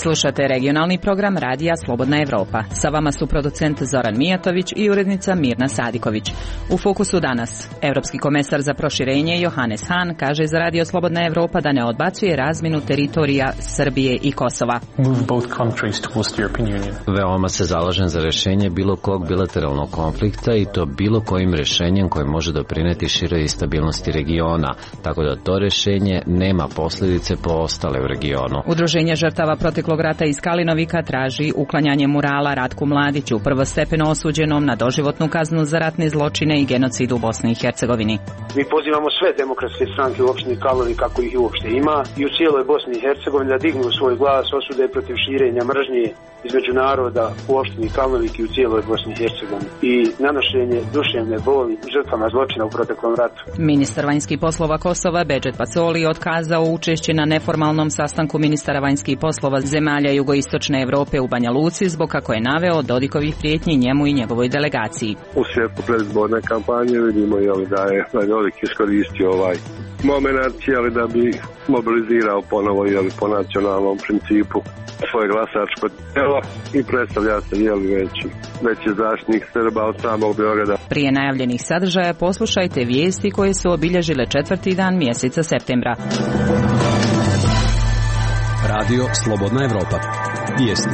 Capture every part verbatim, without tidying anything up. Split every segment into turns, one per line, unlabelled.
Slušate regionalni program Radija Slobodna Evropa. Sa vama su producent Zoran Mijatović i urednica Mirna Sadiković. U fokusu danas, Evropski komesar za proširenje Johannes Hahn kaže za Radio Slobodna Evropa da ne odbacuje razmjenu teritorija Srbije i Kosova.
Veoma se zalažem za rješenje bilo kog bilateralnog konflikta i to bilo kojim rješenjem koje može doprineti široj stabilnosti regiona, tako da to rješenje nema posljedice po ostale u regionu.
Udruženje žrtava proteklog rata iz Kalinovika traži uklanjanje murala Ratku Mladiću, prvostepeno osuđenom na doživotnu kaznu za ratne zločine i genocid u Bosni i Hercegovini.
Mi pozivamo sve demokratske stranke u opštini Kalnovik, kako ih uopšte ima, i u cijeloj Bosni i Hercegovini da dignu svoj glas, osude protiv širenja mržnje između naroda u opštini Kalnovik i u cijeloj Bosni i Hercegovini i nanošenje duševne boli žrtvama zločina u proteklom ratu.
Ministar vanjskih poslova Kosova Bedžet Pacoli otkazao učešće na neformalnom sastanku ministara vanjskih poslova zemalja jugoistočne Evrope u Banja Luci zbog, kako je naveo, Dodikovih prijetnji njemu i njegovoj delegaciji.
U svijetu predizborne kampanje vidimo jeli, da je Dodik iskoristio ovaj moment jeli, da bi mobilizirao ponovo jeli, po nacionalnom principu svoje glasačko tijelo i predstavlja se jeli, veći, veći zaštitnik Srba od samog Beograda.
Prije najavljenih sadržaja poslušajte vijesti koje su obilježile četvrti dan mjeseca septembra.
Radio Slobodna Evropa. Vijesti.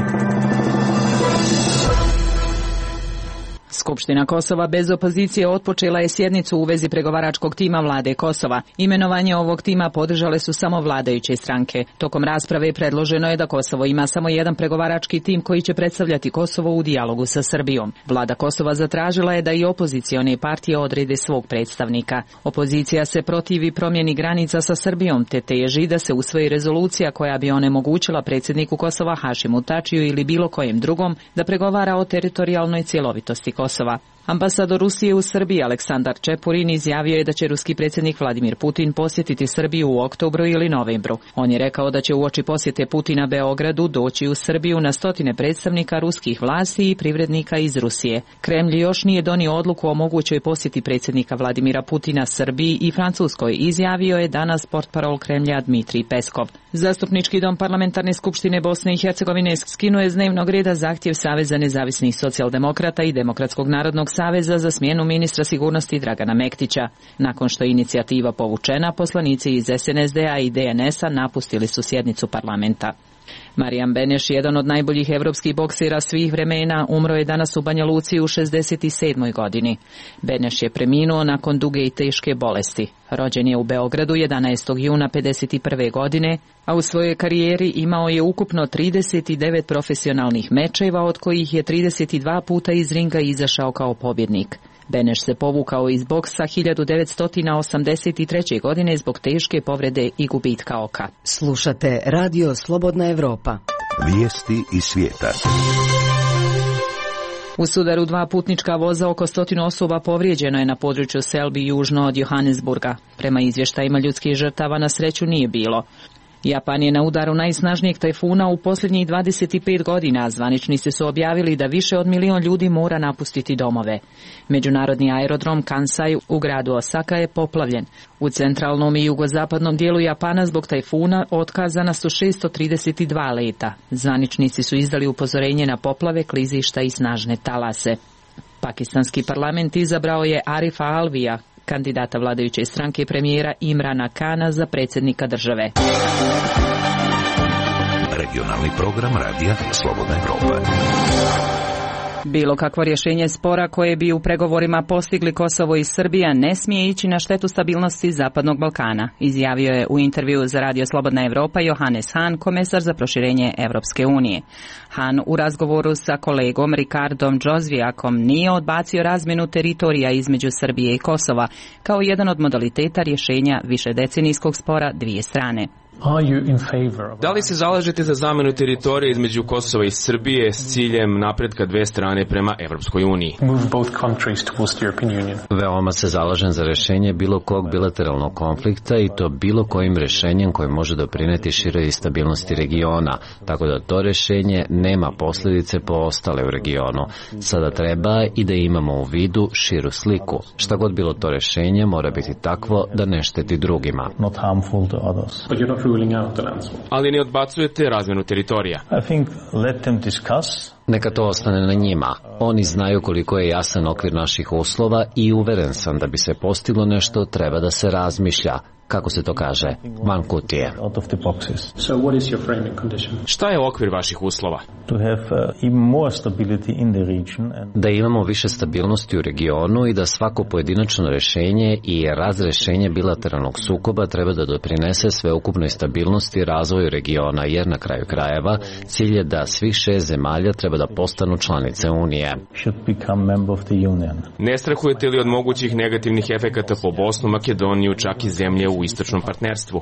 Skupština Kosova bez opozicije otpočela je sjednicu u vezi pregovaračkog tima vlade Kosova. Imenovanje ovog tima podržale su samo vladajuće stranke. Tokom rasprave predloženo je da Kosovo ima samo jedan pregovarački tim koji će predstavljati Kosovo u dijalogu sa Srbijom. Vlada Kosova zatražila je da i opozicione partije odrede svog predstavnika. Opozicija se protivi promjeni granica sa Srbijom te teži da se usvoji rezolucija koja bi onemogućila predsjedniku Kosova Hašimu Tačiju ili bilo kojem drugom da pregovara o teritorijalnoj cjelovitosti Kosova. Ambasador Rusije u Srbiji Aleksandar Čepurin izjavio je da će ruski predsjednik Vladimir Putin posjetiti Srbiju u oktobru ili novembru. On je rekao da će uoči posjete Putina Beogradu doći u Srbiju na stotine predstavnika ruskih vlasti i privrednika iz Rusije. Kremlj još nije donio odluku o mogućoj posjeti predsjednika Vladimira Putina Srbiji i Francuskoj, izjavio je danas portparol Kremlja Dmitrij Peskov. Zastupnički dom Parlamentarne skupštine Bosne i Hercegovine skinuo je s dnevnog reda zahtjev Saveza nezavisnih socijaldemokrata i Demokratskog narodnog saveza za smjenu ministra sigurnosti Dragana Mektića. Nakon što je inicijativa povučena, poslanici iz S N S D-a i D N S-a napustili su sjednicu parlamenta. Marijan Beneš, jedan od najboljih europskih boksera svih vremena, umro je danas u Banja Luci u šezdeset sedmoj godini. Beneš je preminuo nakon duge i teške bolesti. Rođen je u Beogradu jedanaestog juna pedeset prve godine, a u svojoj karijeri imao je ukupno trideset devet profesionalnih mečeva, od kojih je trideset dva puta iz ringa izašao kao pobjednik. Beneš se povukao iz boksa hiljadu devetsto osamdeset treće. godine zbog teške povrede i gubitka oka.
Slušate Radio Slobodna Evropa.
Vijesti iz svijeta.
U sudaru dva putnička voza oko stotinu osoba povrijeđeno je na području Selby južno od Johannesburga. Prema izvještajima ljudskih žrtava na sreću nije bilo. Japan je na udaru najsnažnijeg tajfuna u posljednjih dvadeset pet godina, a zvaničnici su objavili da više od milion ljudi mora napustiti domove. Međunarodni aerodrom Kansai u gradu Osaka je poplavljen. U centralnom i jugozapadnom dijelu Japana zbog tajfuna otkazana su šesto trideset dva leta. Zvaničnici su izdali upozorenje na poplave, klizišta i snažne talase. Pakistanski parlament izabrao je Arifa Alvija, kandidata vladajuće stranke premijera Imrana Kana za predsjednika države.
Regionalni program Radija Slobodna Evropa.
Bilo kakvo rješenje spora koje bi u pregovorima postigli Kosovo i Srbija ne smije ići na štetu stabilnosti Zapadnog Balkana, izjavio je u intervjuu za Radio Slobodna Evropa Johannes Hahn, komesar za proširenje Evropske unije. Hahn u razgovoru sa kolegom Ricardom Džozvijakom nije odbacio razmjenu teritorija između Srbije i Kosova kao jedan od modaliteta rješenja višedecenijskog spora dvije strane.
Da li se zalažete za zamjenu teritorija između Kosova i Srbije s ciljem napretka dve strane prema Evropskoj uniji?
Veoma se zalažem za rješenje bilo kog bilateralnog konflikta i to bilo kojim rješenjem koje može doprineti široj stabilnosti regiona, tako da to rješenje nema posljedice po ostale u regionu. Sada treba i da imamo u vidu širu sliku. Šta god bilo to rješenje mora biti takvo da ne šteti drugima.
Ali ne odbacujete razmjenu teritorija.
Neka to ostane na njima. Oni znaju koliko je jasan okvir naših uslova i uveren sam da bi se postiglo nešto treba da se razmišlja. Kako se to kaže? Van kutije.
Šta je okvir vaših uslova?
Da imamo više stabilnosti u regionu i da svako pojedinačno rešenje i razrešenje bilateralnog sukoba treba da doprinese sveukupnoj stabilnosti i razvoju regiona, jer na kraju krajeva cilj je da svih šest zemalja treba da postanu članice Unije.
Ne strahujete li od mogućih negativnih efekata po Bosnu, Makedoniju, čak i zemlje u istočnom partnerstvu?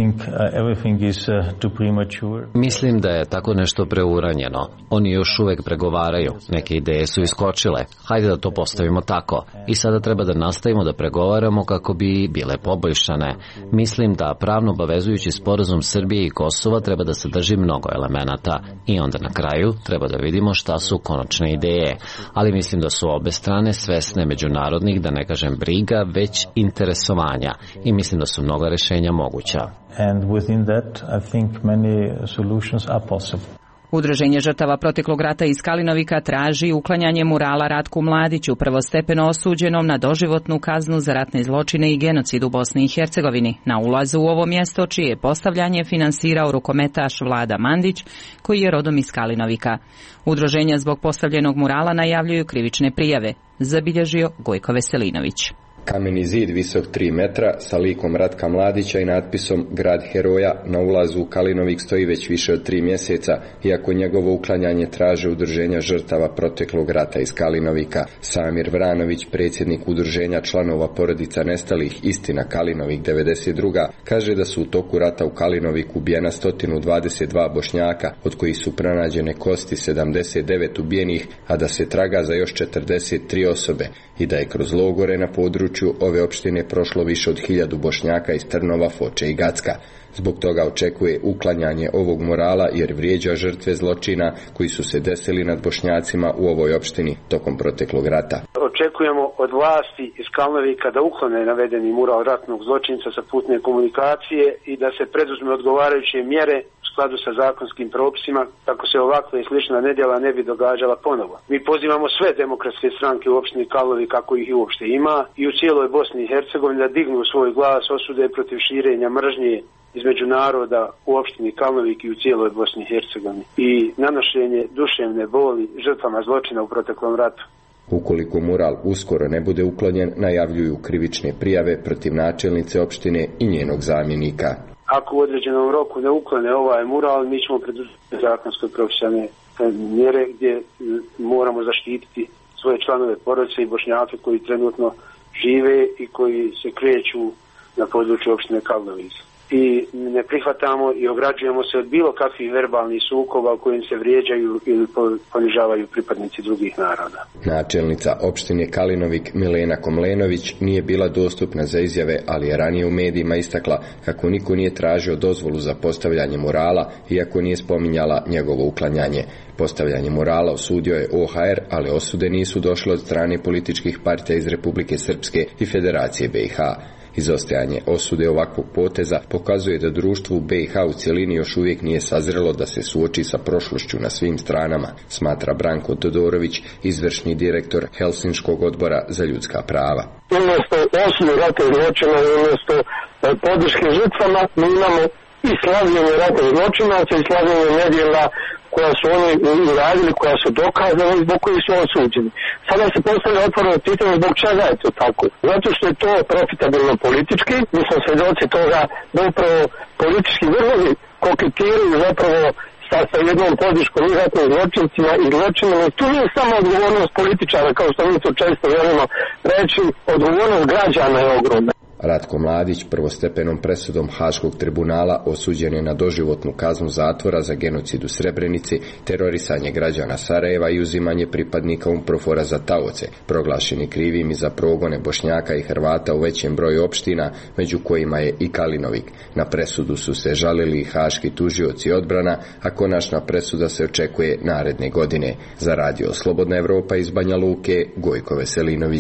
Mislim da je tako nešto preuranjeno. Oni još uvek pregovaraju. Neke ideje su iskočile. Hajde da to postavimo tako. I sada treba da nastavimo da pregovaramo kako bi bile poboljšane. Mislim da pravno obavezujući sporazum Srbije i Kosova treba da sadrži mnogo elemenata. I onda na kraju treba da vidimo šta su konačne ideje. Ali mislim da su obe strane svesne međunarodnih, da ne kažem briga, već interesovanja. I mislim da su mnoga rešenja moguća.
And within that, I think many solutions are possible.
Udruženje žrtava proteklog rata iz Kalinovika traži uklanjanje murala Ratku Mladiću, prvostepeno osuđenom na doživotnu kaznu za ratne zločine i genocid u Bosni i Hercegovini, na ulazu u ovo mjesto čije je postavljanje finansirao rukometaš Vlada Mandić, koji je rodom iz Kalinovika. Udruženja zbog postavljenog murala najavljuju krivične prijave, zabilježio Gojko Veselinović.
Kameni zid visok tri metra sa likom Ratka Mladića i natpisom Grad heroja na ulazu u Kalinovik stoji već više od tri mjeseca, iako njegovo uklanjanje traže udruženja žrtava proteklog rata iz Kalinovika. Samir Vranović, predsjednik udruženja članova porodica nestalih Istina Kalinovik devedeset druga, kaže da su u toku rata u Kalinoviku ubijena sto dvadeset dva Bošnjaka, od kojih su pronađene kosti sedamdeset devet ubijenih, a da se traga za još četrdeset tri osobe i da je kroz logore na području ove opštine prošlo više od hiljadu Bošnjaka iz Trnova, Foče i Gacka. Zbog toga očekuje uklanjanje ovog murala jer vrijeđa žrtve zločina koji su se desili nad Bošnjacima u ovoj opštini tokom proteklog rata.
Očekujemo od vlasti iz Kalnovika da uklone navedeni mural ratnog zločinca sa putne komunikacije i da se preduzme odgovarajuće mjere u skladu sa zakonskim propisima kako se ovakva i slična nedjela ne bi događala ponovo. Mi pozivamo sve demokratske stranke u opštini Kalnovik, kako ih i uopšte ima, i u cijeloj Bosni i Hercegovini da dignu svoj glas osude protiv širenja mržnje između naroda u opštini Kalnovik i u cijeloj Bosni i Hercegovini i nanošenje duševne boli žrtvama zločina u proteklom ratu.
Ukoliko mural uskoro ne bude uklonjen, najavljuju krivične prijave protiv načelnice opštine i njenog zamjenika.
Ako u određenom roku ne uklone ovaj mural, mi ćemo preduzeti zakonske profesionalne mjere gdje moramo zaštititi svoje članove porodice i Bošnjake koji trenutno žive i koji se kreću na području opštine Kalnovik. I ne prihvatamo i ograđujemo se od bilo kakvih verbalnih sukoba u kojim se vrijeđaju ili ponižavaju pripadnici drugih naroda.
Načelnica opštine Kalinovik Milena Komlenović nije bila dostupna za izjave, ali je ranije u medijima istakla kako niko nije tražio dozvolu za postavljanje murala, iako nije spominjala njegovo uklanjanje. Postavljanje murala osudio je O H R, ali osude nisu došle od strane političkih partija iz Republike Srpske i Federacije B i H. Izostajanje osude ovakvog poteza pokazuje da društvo u B i H u cjelini još uvijek nije sazrelo da se suoči sa prošlošću na svim stranama, smatra Branko Todorović, izvršni direktor Helsinškog odbora za ljudska prava.
Umjesto osude ratnih zločina i umjesto podrške žrtvama mi imamo i slavljenje ratnih zločinaca i slavljenje nedjela koja su oni uradili, koja su dokazane i zbog koji su osuđeni. Sada se postavlja otvoreno pitanje zbog čega je to tako. Zato što je to profitabilno politički, mi smo svjedoci toga da upravo politički vrhovi koketiraju zapravo sa, sa jednom podrškom i ratnim zločincima i zločinima. Tu nije samo odgovornost političara, kao što mi to često želimo reći, odgovornost građana je ogromna.
Ratko Mladić prvostepenom presudom Haškog tribunala osuđen je na doživotnu kaznu zatvora za genocid u Srebrenici, terorisanje građana Sarajeva i uzimanje pripadnika UNPROFOR-a za taoce, proglašeni krivim i za progone Bošnjaka i Hrvata u većem broju opština, među kojima je i Kalinovik. Na presudu su se žalili i haški tužioci odbrana, a konačna presuda se očekuje naredne godine. Za radio Slobodna Evropa iz Banja Luke, Gojko Veselinović.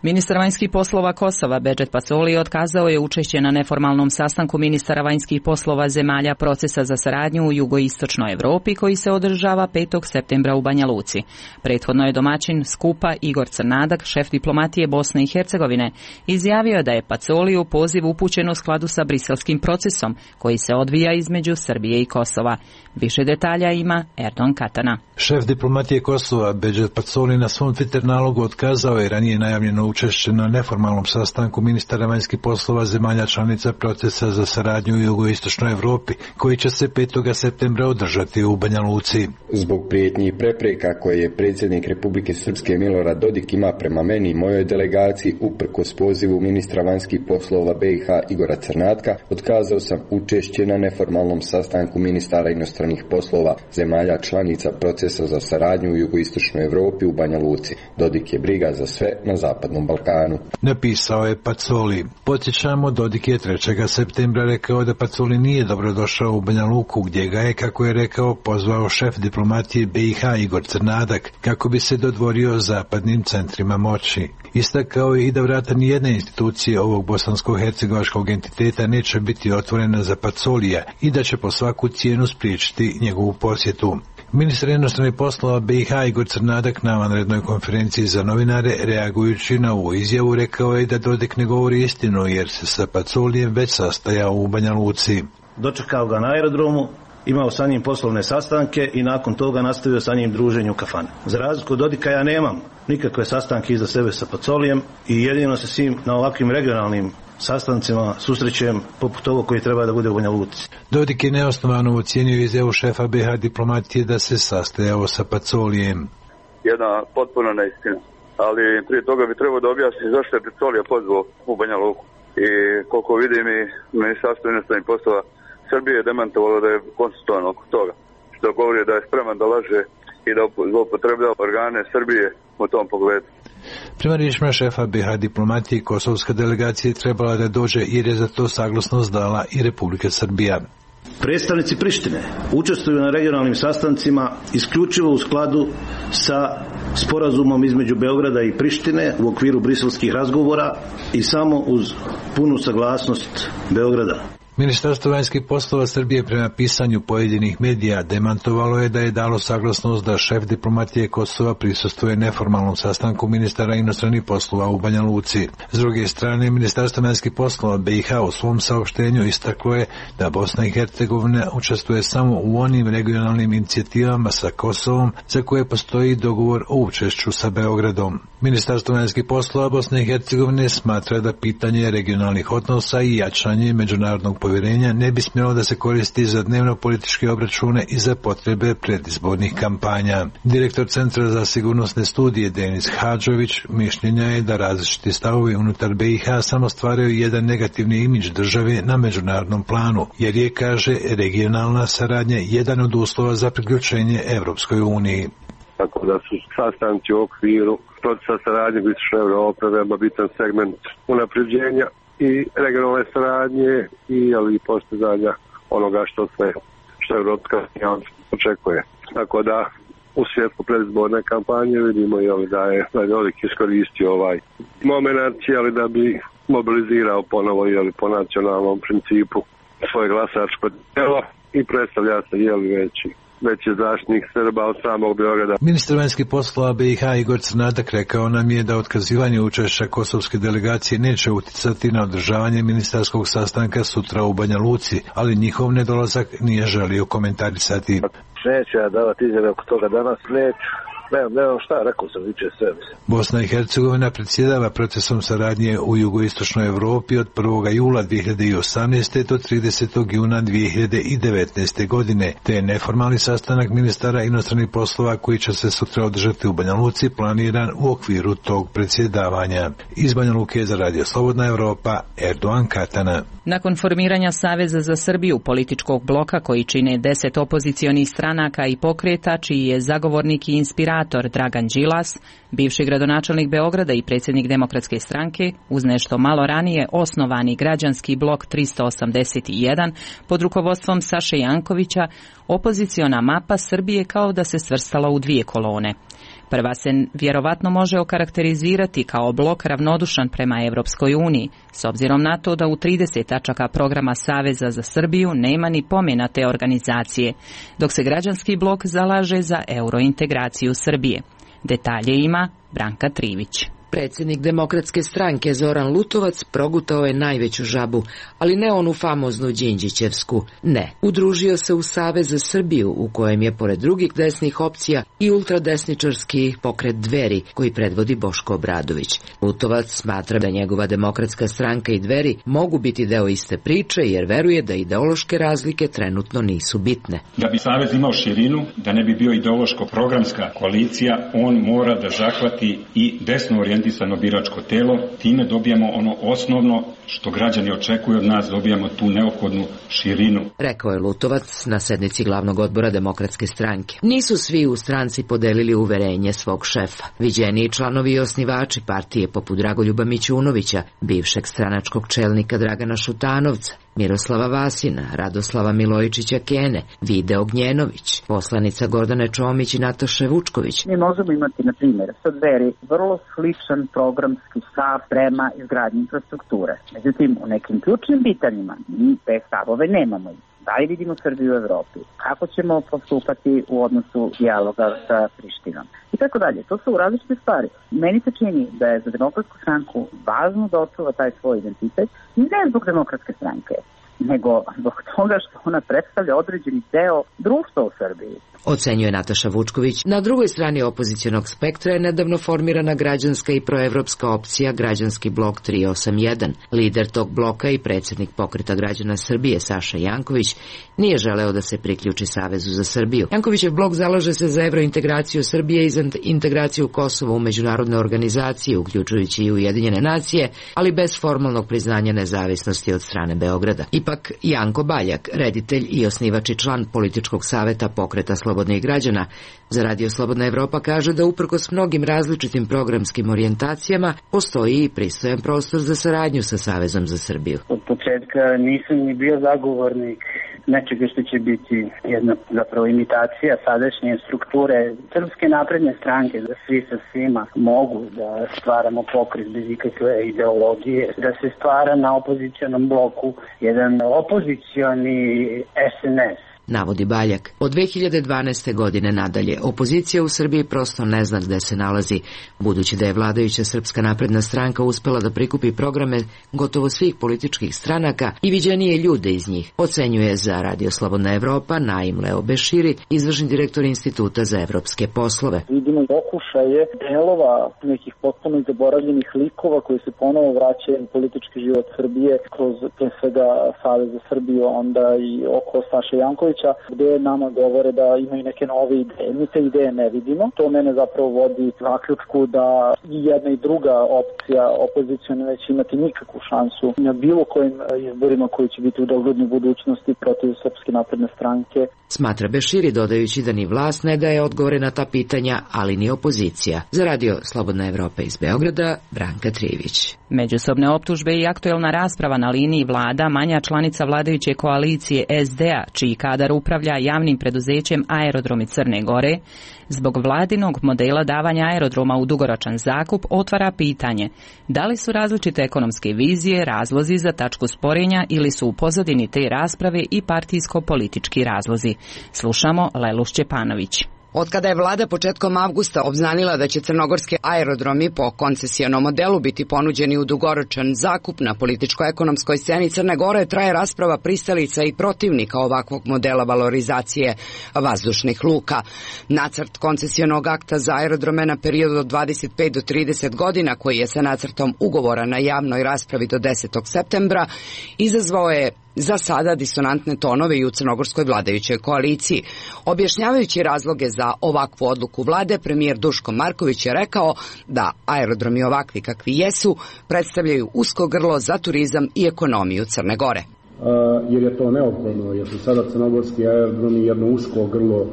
Ministar vanjskih poslova Kosova Bedžet Pacoli otkazao je učešće na neformalnom sastanku ministara vanjskih poslova zemalja procesa za saradnju u jugoistočnoj Evropi koji se održava petog septembra u Banja Luci. Prethodno je domaćin skupa Igor Crnadak, šef diplomatije Bosne i Hercegovine, izjavio da je Pacoliju poziv upućen u skladu sa briselskim procesom koji se odvija između Srbije i Kosova. Više detalja ima Erdogan Katana.
Šef diplomatije Kosova Bedžet Pacoli na svom Twitter nalogu otkazao je ranije najavljeno učešće na neformalnom sastanku ministara vanjskih poslova zemalja članica procesa za saradnju u jugoistočnoj Evropi, koji će se petog septembra održati u Banja Luci.
Zbog prijetnji i prepreka koje je predsjednik Republike Srpske Milorad Dodik ima prema meni i mojoj delegaciji uprkos pozivu ministra vanjskih poslova B i H Igora Crnatka, otkazao sam učešće na neformalnom sastanku ministara inostranih poslova zemalja članica procesa za saradnju u jugoistočnoj Evropi u Banja Luci. Dodik je briga za sve na zapadnom Balkanu.
Napisao je Pacoli. Podsjećamo, Dodik je trećeg septembra rekao da Pacoli nije dobro došao u Banja Luku, gdje ga je, kako je rekao, pozvao šef diplomatije B i H Igor Crnadak kako bi se dodvorio zapadnim centrima moći. Istakao je i da vrata nijedne institucije ovog bosansko-hercegovačkog entiteta neće biti otvorena za Pacolija i da će po svaku cijenu spriječiti njegovu posjetu. Ministar inostranih poslova B i H Igor Crnadak na vanrednoj konferenciji za novinare, reagujući na ovu izjavu, rekao je da Dodik ne govori istinu jer se sa Pacolijem već sastajao u Banja Luci.
Dočekao ga na aerodromu, imao sa njim poslovne sastanke i nakon toga nastavio sa njim druženje u kafani. Za razliku od Dodika ja nemam nikakve sastanke iza sebe sa Pacolijem i jedino se s njim na ovakvim regionalnim sastancima susrećem poput ovog koji treba da bude u Banja Luci.
Dodik je neosnovano ocijenio izjavu šefa B i H diplomatije da se sastajao sa Pacolijem.
Jedna potpuno neistina, ali prije toga bi trebao da objasni zašto je Pacolija pozvao u Banja Luku. I koliko vidim i Ministarstvo inostranih poslova Srbije je demantovalo da je konstitutivno oko toga, što govori da je spreman da laže i da zloupotrebljava organe Srbije u tom pogledu.
Prema riječima šefa B i H diplomatije, kosovska delegacija je trebala da dođe jer je za to saglasnost dala i Republika Srbija.
Predstavnici Prištine učestvuju na regionalnim sastancima isključivo u skladu sa sporazumom između Beograda i Prištine u okviru briselskih razgovora i samo uz punu saglasnost Beograda.
Ministarstvo vanjskih poslova Srbije prema pisanju pojedinih medija demantovalo je da je dalo saglasnost da šef diplomatije Kosova prisustvuje neformalnom sastanku ministara inostranih poslova u Banja Luci. S druge strane, Ministarstvo vanjskih poslova B i H u svom saopštenju istaklo je da Bosna i Hercegovina učestvuje samo u onim regionalnim inicijativama sa Kosovom za koje postoji dogovor o učešću sa Beogradom. Ministarstvo vanjskih poslova Bosne i Hercegovine smatra da pitanje regionalnih odnosa i jačanje međunarodnog povjerenja ne bi smjelo da se koristi za dnevno političke obračune i za potrebe predizbornih kampanja. Direktor Centra za sigurnosne studije Denis Hadžović mišljenja je da različiti stavovi unutar B i H samo stvaraju jedan negativni imidž države na međunarodnom planu, jer je, kaže, regionalna saradnja jedan od uslova za priključenje Evropskoj uniji.
Tako da su sastanci u okviru procesa saradnje u Istočnoj Evropi veoma bitan segment unapređenja i regionalne saradnje i ali i postizanja onoga što sve što evropska javnost očekuje. Tako da u svjetlu predizborne kampanje vidimo jeli, da je da je Dodik iskoristio ovaj moment jeli, da bi mobilizirao ponovo jeli, po nacionalnom principu svoje glasačko tijelo i predstavlja se jeli, veći veći zaštitnik Srba od samog Beograda.
Ministar vanjskih poslova B i H Igor Crnadak rekao nam je da otkazivanje učešća kosovske delegacije neće uticati na održavanje ministarskog sastanka sutra u Banja Luci, ali njihov nedolazak nije želio komentarisati.
Neću ja davati izjave oko toga danas, neću. Nemam, nemam šta, rekao sam viče sve.
Bosna i Hercegovina predsjedava procesom saradnje u jugoistočnoj Evropi od prvog jula dvije hiljade osamnaeste. do tridesetog juna dvije hiljade devetnaeste. godine, te je neformalni sastanak ministara inostranih poslova koji će se sutra održati u Banja Luci planiran u okviru tog predsjedavanja. Iz Banja Luke za Radio Slobodna Evropa, Erdogan Katana.
Nakon formiranja Saveza za Srbiju, političkog bloka koji čine deset opozicionih stranaka i pokreta, čiji je zagovornik i inspirator Dragan Đilas, bivši gradonačelnik Beograda i predsjednik Demokratske stranke, uz nešto malo ranije osnovani građanski blok tristo osamdeset jedan pod rukovodstvom Saše Jankovića, opoziciona mapa Srbije kao da se svrstala u dvije kolone. Prva se vjerovatno može okarakterizirati kao blok ravnodušan prema Evropskoj uniji, s obzirom na to da u trideset tačaka programa Saveza za Srbiju nema ni pomena te organizacije, dok se građanski blok zalaže za eurointegraciju Srbije. Detalje ima Branka Trivić.
Predsjednik Demokratske stranke Zoran Lutovac progutao je najveću žabu, ali ne onu famoznu Đinđićevsku. Ne, udružio se u Savez za Srbiju, u kojem je pored drugih desnih opcija i ultradesničarski pokret Dveri, koji predvodi Boško Obradović. Lutovac smatra da njegova Demokratska stranka i Dveri mogu biti deo iste priče, jer veruje da ideološke razlike trenutno nisu bitne.
Da bi Savez imao širinu, da ne bi bio ideološko-programska koalicija, on mora da zahvati i desno orijentisano biračko telo, time dobijamo ono osnovno što građani očekuju od nas, dobijamo tu neophodnu širinu.
Rekao je Lutovac na sednici glavnog odbora Demokratske stranke. Nisu svi u stranci podelili uverenje svog šefa. Viđeniji članovi i osnivači partije poput Dragoljuba Mićunovića, bivšeg stranačkog čelnika Dragana Šutanovca, Miroslava Vasina, Radoslava Milojičića Kene, Vide Ognjenović, poslanica Gordane Čomić i Nataše Vučković.
Mi možemo imati, na primjer, sa Dveri vrlo sličan programski stav prema izgradnji infrastrukture. Međutim, u nekim ključnim pitanjima mi te stavove nemamo. Da li vidimo Srbiju u Evropi? Kako ćemo postupati u odnosu dijaloga sa Prištinom? I tako dalje. To su različite stvari. Meni se čini da je za Demokratsku stranku važno da očuva taj svoj identitet, ne zbog Demokratske stranke, nego zbog toga što ona predstavlja određeni deo društva u Srbiji.
Ocenjuje Nataša Vučković. Na drugoj strani opozicionog spektra je nedavno formirana građanska i proevropska opcija Građanski blok tri osam jedan. Lider tog bloka i predsjednik Pokreta građana Srbije Saša Janković nije želeo da se priključi Savezu za Srbiju. Jankovićev blok zalaže se za evrointegraciju Srbije i za integraciju Kosova u međunarodne organizacije, uključujući i Ujedinjene nacije, ali bez formalnog priznanja nezavisnosti od strane Beograda. Ipak Janko Baljak, reditelj i osnivač i član političkog saveta Pokreta slobodnih građana za Radio Slobodna Evropa, kaže da uprkos mnogim različitim programskim orijentacijama postoji i pristojan prostor za saradnju sa Savezom za Srbiju.
Od početka nisam ni bio zagovornik nečega što će biti jedna zapravo imitacija sadašnje strukture Srpske napredne stranke, da svi sa svima mogu da stvaramo pokret bez ikakve ideologije, da se stvara na opozicionom bloku jedan opozicioni es en es.
Navodi Baljak. Od dve hiljade dvanaeste. godine nadalje, opozicija u Srbiji prosto ne zna gde se nalazi, budući da je vladajuća Srpska napredna stranka uspela da prikupi programe gotovo svih političkih stranaka i viđenije ljude iz njih, ocenjuje za Radio Slobodna Evropa Naim Leo Beširi, izvršni direktor Instituta za evropske poslove.
Vidimo pokušaje delova nekih potpuno zaboravljenih likova koji se ponovo vraćaju u politički život Srbije kroz pre svega Savez za Srbiju, onda i oko Saše Jankovića, gde nama govore da imaju neke nove ideje. Mi te ideje ne vidimo. To mene zapravo vodi zaključku da i jedna i druga opcija opozicijona neće imati nikakvu šansu na bilo kojim izborima koji će biti u doglednoj budućnosti protiv Srpske napredne stranke.
Smatra Beširi, dodajući da ni vlast ne daje odgovore na ta pitanja, ali ni opozicija. Za Radio Slobodna Evropa iz Beograda, Branka Trivić.
Međusobne optužbe i aktuelna rasprava na liniji vlada manja članica vladajuće koalicije es de a, čiji kadar upravlja javnim preduzećem Aerodromi Crne Gore, zbog vladinog modela davanja aerodroma u dugoročan zakup otvara pitanje da li su različite ekonomske vizije razlozi za tačku sporenja ili su u pozadini te rasprave i partijsko-politički razlozi. Slušamo Lelu Šćepanović.
Od kada je vlada početkom avgusta obznanila da će crnogorski aerodromi po koncesionom modelu biti ponuđeni u dugoročan zakup na političko-ekonomskoj sceni Crne Gore, traje rasprava pristalica i protivnika ovakvog modela valorizacije vazdušnih luka. Nacrt koncesionog akta za aerodrome na period od dvadeset pet do trideset godina, koji je sa nacrtom ugovora na javnoj raspravi do desetog septembra, izazvao je za sada disonantne tonove i u crnogorskoj vladajućoj koaliciji. Objašnjavajući razloge za ovakvu odluku vlade, premijer Duško Marković je rekao da aerodromi ovakvi kakvi jesu predstavljaju usko grlo za turizam i ekonomiju Crne Gore.
A, jer je to neophodno, jer su sada crnogorski aerodromi jedno usko grlo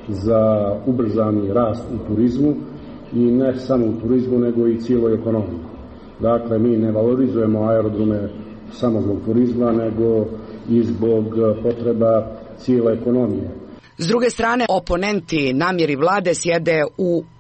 za ubrzani rast u turizmu i ne samo u turizmu, nego i cijeloj ekonomiji. Dakle, mi ne valorizujemo aerodrome samo zbog turizma, nego i zbog potreba cijele ekonomije.
S druge strane, oponenti namjeri vlade sjede u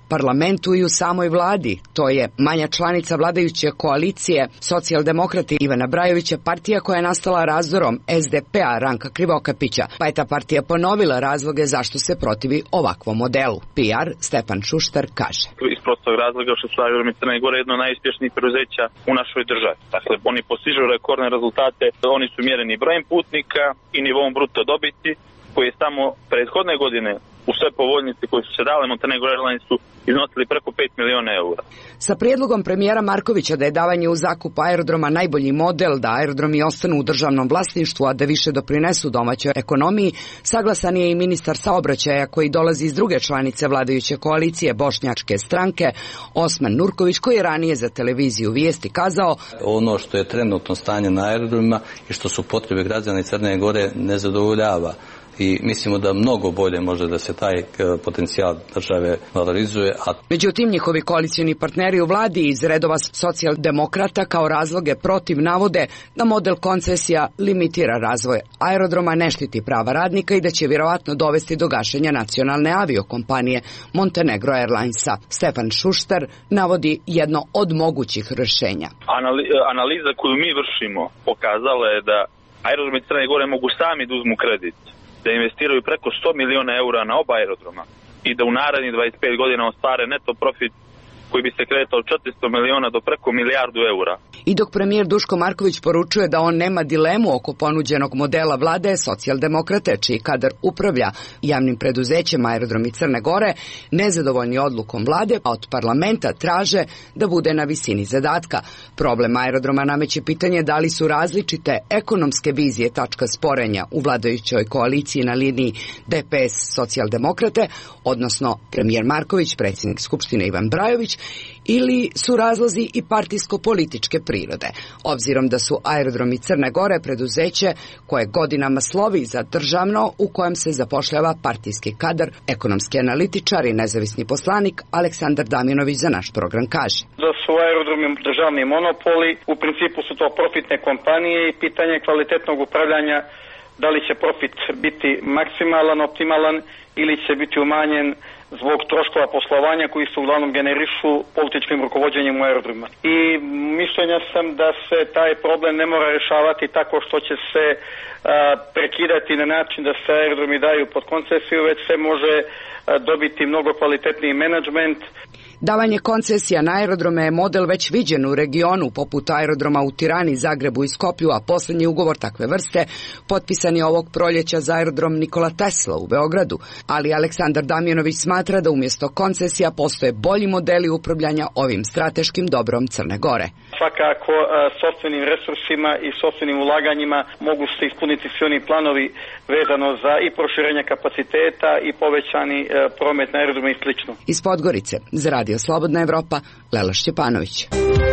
parlamentu i u samoj vladi. To je manja članica vladajuće koalicije Socijaldemokrati Ivana Brajovića, partija koja je nastala razdorom S D P-a Ranka Krivokapića, pa je ta partija ponovila razloge zašto se protivi ovakvom modelu. P R Stefan Šuštar kaže.
Iz prostog razloga što su Aerodromi Crne Gore jedno od najuspješnijih preduzeća u našoj državi. Dakle, oni postižu rekordne rezultate, oni su mjereni brojem putnika i nivom bruto dobiti, koji je samo prethodne godine u sve povoljnice koje su se dale Montenegro Airlinesu iznosili preko pet miliona eura.
Sa prijedlogom premijera Markovića da je davanje u zakup aerodroma najbolji model, da aerodromi ostanu u državnom vlasništvu, a da više doprinesu domaćoj ekonomiji, saglasan je i ministar saobraćaja koji dolazi iz druge članice vladajuće koalicije Bošnjačke stranke, Osman Nurković, koji je ranije za televiziju Vijesti kazao:
ono što je trenutno stanje na aerodromima i što su potrebe građana Crne Gore ne zadovoljava. I mislimo da mnogo bolje može da se taj potencijal države valorizuje. A... Međutim,
njihovi koalicioni partneri u vladi iz redova socijaldemokrata kao razloge protiv navode da model koncesija limitira razvoj aerodroma, ne štiti prava radnika i da će vjerovatno dovesti do gašenja nacionalne aviokompanije Montenegro Airlinesa. Stefan Šuštar navodi jedno od mogućih rješenja.
Anali, analiza koju mi vršimo pokazala je da aerodromi Crne Gore mogu sami da uzmu kredit, da investiraju preko sto miliona eura na oba aerodroma i da u narednih dvadeset pet godina ostvare neto profit koji bi se kretao od četiristo miliona do preko milijardu eura.
I dok premijer Duško Marković poručuje da on nema dilemu oko ponuđenog modela vlade, socijaldemokrate, čiji kadar upravlja javnim preduzećem Aerodromi Crne Gore, nezadovoljni odlukom vlade, a od parlamenta traže da bude na visini zadatka. Problem aerodroma nameće pitanje da li su različite ekonomske vizije tačka sporenja u vladajućoj koaliciji na liniji D P S socijaldemokrate, odnosno premijer Marković, predsjednik Skupštine Ivan Brajović, ili su razlozi i partijsko-političke prirode. Obzirom da su Aerodromi Crne Gore preduzeće koje godinama slovi za državno, u kojem se zapošljava partijski kadar, ekonomski analitičar i nezavisni poslanik Aleksandar Damjanović za naš program kaže:
Da su aerodromi državni monopoli, u principu su to profitne kompanije i pitanje kvalitetnog upravljanja, da li će profit biti maksimalan, optimalan ili će biti umanjen zbog troškova poslovanja koji se uglavnom generišu političkim rukovođenjem u aerodromima. I mišljenja sam da se taj problem ne mora rješavati tako što će se a, prekidati na način da se aerodromi daju pod koncesiju, već se može a, dobiti mnogo kvalitetniji menadžment.
Davanje koncesija na aerodrome je model već viđen u regionu, poput aerodroma u Tirani, Zagrebu i Skopju, a posljednji ugovor takve vrste potpisan je ovog proljeća za aerodrom Nikola Tesla u Beogradu. Ali Aleksandar Damjanović smatra da umjesto koncesija postoje bolji modeli upravljanja ovim strateškim dobrom Crne Gore.
Svakako, sopstvenim resursima i sopstvenim ulaganjima mogu se ispuniti svi oni planovi vezano za i proširenje kapaciteta i povećani promet na aerodrome i slično.
Iz Podgorice, za Radio Slobodna Evropa, Lela Šćepanović.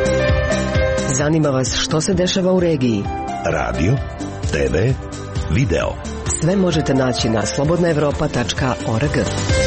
Zanima vas što se dešava u regiji?
Radio, te ve, video.
Sve možete naći na slobodna evropa tačka org.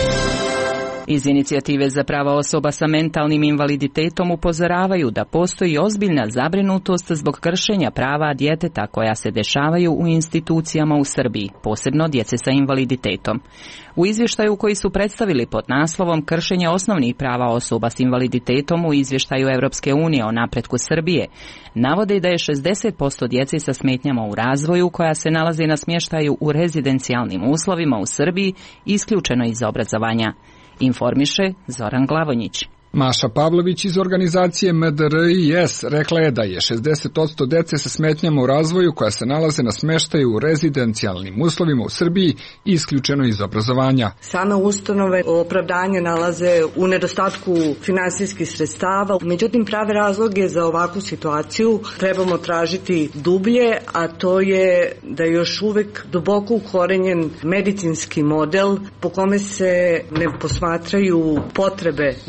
Iz Inicijative za prava osoba sa mentalnim invaliditetom upozoravaju da postoji ozbiljna zabrinutost zbog kršenja prava djeteta koja se dešavaju u institucijama u Srbiji, posebno djece sa invaliditetom. U izvještaju koji su predstavili pod naslovom Kršenje osnovnih prava osoba s invaliditetom u izvještaju Europske unije o napretku Srbije, navode da je šezdeset posto djece sa smetnjama u razvoju koja se nalazi na smještaju u rezidencijalnim uslovima u Srbiji isključeno iz obrazovanja. Informiše Zoran Glavonjić.
Maša Pavlović iz organizacije M D R I S rekla je da je šezdeset posto dece sa smetnjama u razvoju koja se nalaze na smeštaju u rezidencijalnim uslovima u Srbiji isključeno iz obrazovanja.
Same ustanove opravdanje nalaze u nedostatku finansijskih sredstava, međutim prave razloge za ovakvu situaciju trebamo tražiti dublje, a to je da je još uvek duboko ukorenjen medicinski model po kome se ne posmatraju potrebe deteta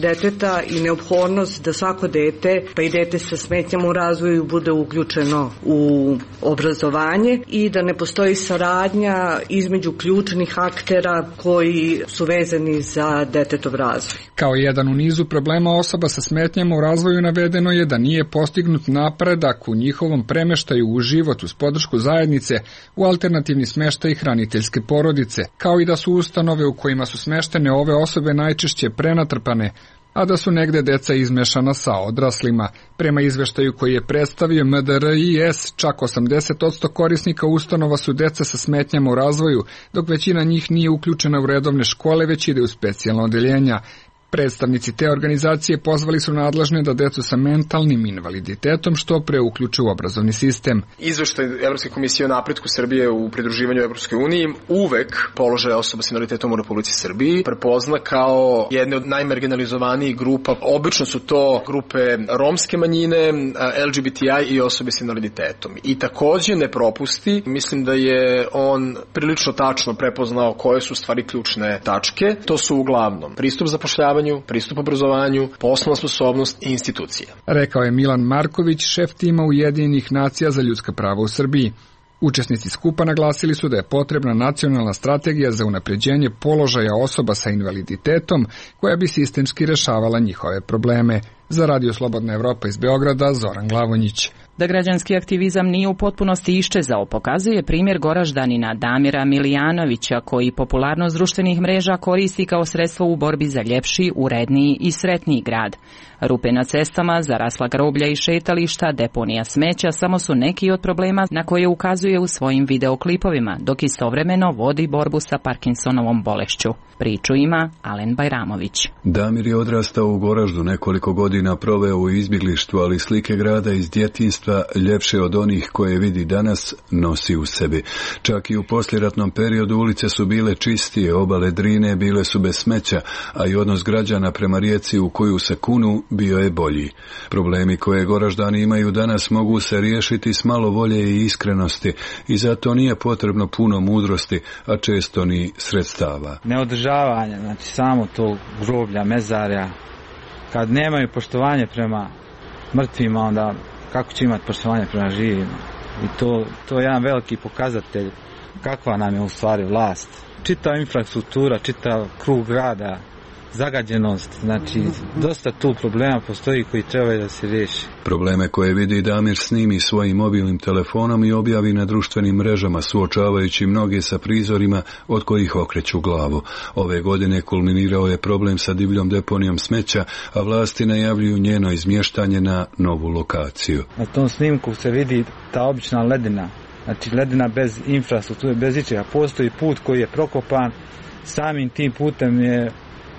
potreba i neophodnost da svako dete, pa i dete sa smetnjama u razvoju, bude uključeno u obrazovanje i da ne postoji saradnja između ključnih aktera koji su vezani za detetov razvoj.
Kao jedan u nizu problema osoba sa smetnjama u razvoju navedeno je da nije postignut napredak u njihovom premeštaju u život uz podršku zajednice u alternativni smeštaj hraniteljske porodice, kao i da su ustanove u kojima su smeštene ove osobe najčešće prenatrpane, a da su negde deca izmešana sa odraslima. Prema izveštaju koji je predstavio M D R I S, čak osamdeset posto korisnika ustanova su deca sa smetnjama u razvoju, dok većina njih nije uključena u redovne škole, već ide u specijalna odeljenja. Predstavnici te organizacije pozvali su nadležne da decu sa mentalnim invaliditetom što pre uključe u obrazovni sistem.
Izveštaj Evropske komisije o napretku Srbije u pridruživanju Evropskoj uniji uvek položaj osoba s invaliditetom u Republici Srbiji prepozna kao jedne od najmarginalizovanijih grupa. Obično su to grupe romske manjine, L G B T I i osobe s invaliditetom. I takođe ne propusti, mislim da je on prilično tačno prepoznao koje su stvari ključne tačke. To su uglavnom pristup zapošljavanju, pristup obrazovanju, poslovna sposobnost i institucije.
Rekao je Milan Marković, šef tima Ujedinjenih nacija za ljudska prava u Srbiji. Učesnici skupa naglasili su da je potrebna nacionalna strategija za unapređenje položaja osoba sa invaliditetom koja bi sistemski rešavala njihove probleme. Za Radio Slobodna Evropa iz Beograda, Zoran Glavonjić.
Da građanski aktivizam nije u potpunosti iščezao, pokazuje primjer Goraždanina Damira Milijanovića, koji popularnost društvenih mreža koristi kao sredstvo u borbi za ljepši, uredniji i sretniji grad. Rupe na cestama, zarasla groblja i šetališta, deponija smeća samo su neki od problema na koje ukazuje u svojim videoklipovima, dok istovremeno vodi borbu sa Parkinsonovom bolešću. Priču ima Alen Bajramović.
Damir je odrastao u Goraždu, nekoliko godina proveo u izbjeglištvu, ali slike grada iz djetinjstva, ljepše od onih koje vidi danas, nosi u sebi. Čak i u poslijeratnom periodu ulice su bile čistije, obale Drine bile su bez smeća, a i odnos građana prema rijeci u koju se kunu bio je bolji. Problemi koje Goraždani imaju danas mogu se riješiti s malo volje i iskrenosti i zato nije potrebno puno mudrosti, a često ni sredstava.
Neodržavanje, znači samo to groblja, mezarja, kad nemaju poštovanje prema mrtvima, onda kako će imati poštovanje prema živima? I to, to je jedan veliki pokazatelj kakva nam je u stvari vlast. Čitava infrastruktura, čitav krug grada, zagađenost, znači dosta tu problema postoji koji trebaju da se riješi.
Probleme koje vidi Damir snimi svojim mobilnim telefonom i objavi na društvenim mrežama, suočavajući mnoge sa prizorima od kojih okreću glavu. Ove godine kulminirao je problem sa divljom deponijom smeća, a vlasti najavljuju njeno izmještanje na novu lokaciju.
Na tom snimku se vidi ta obična ledina, znači ledina bez infrastrukture, bez ičega. Postoji put koji je prokopan, samim tim putem je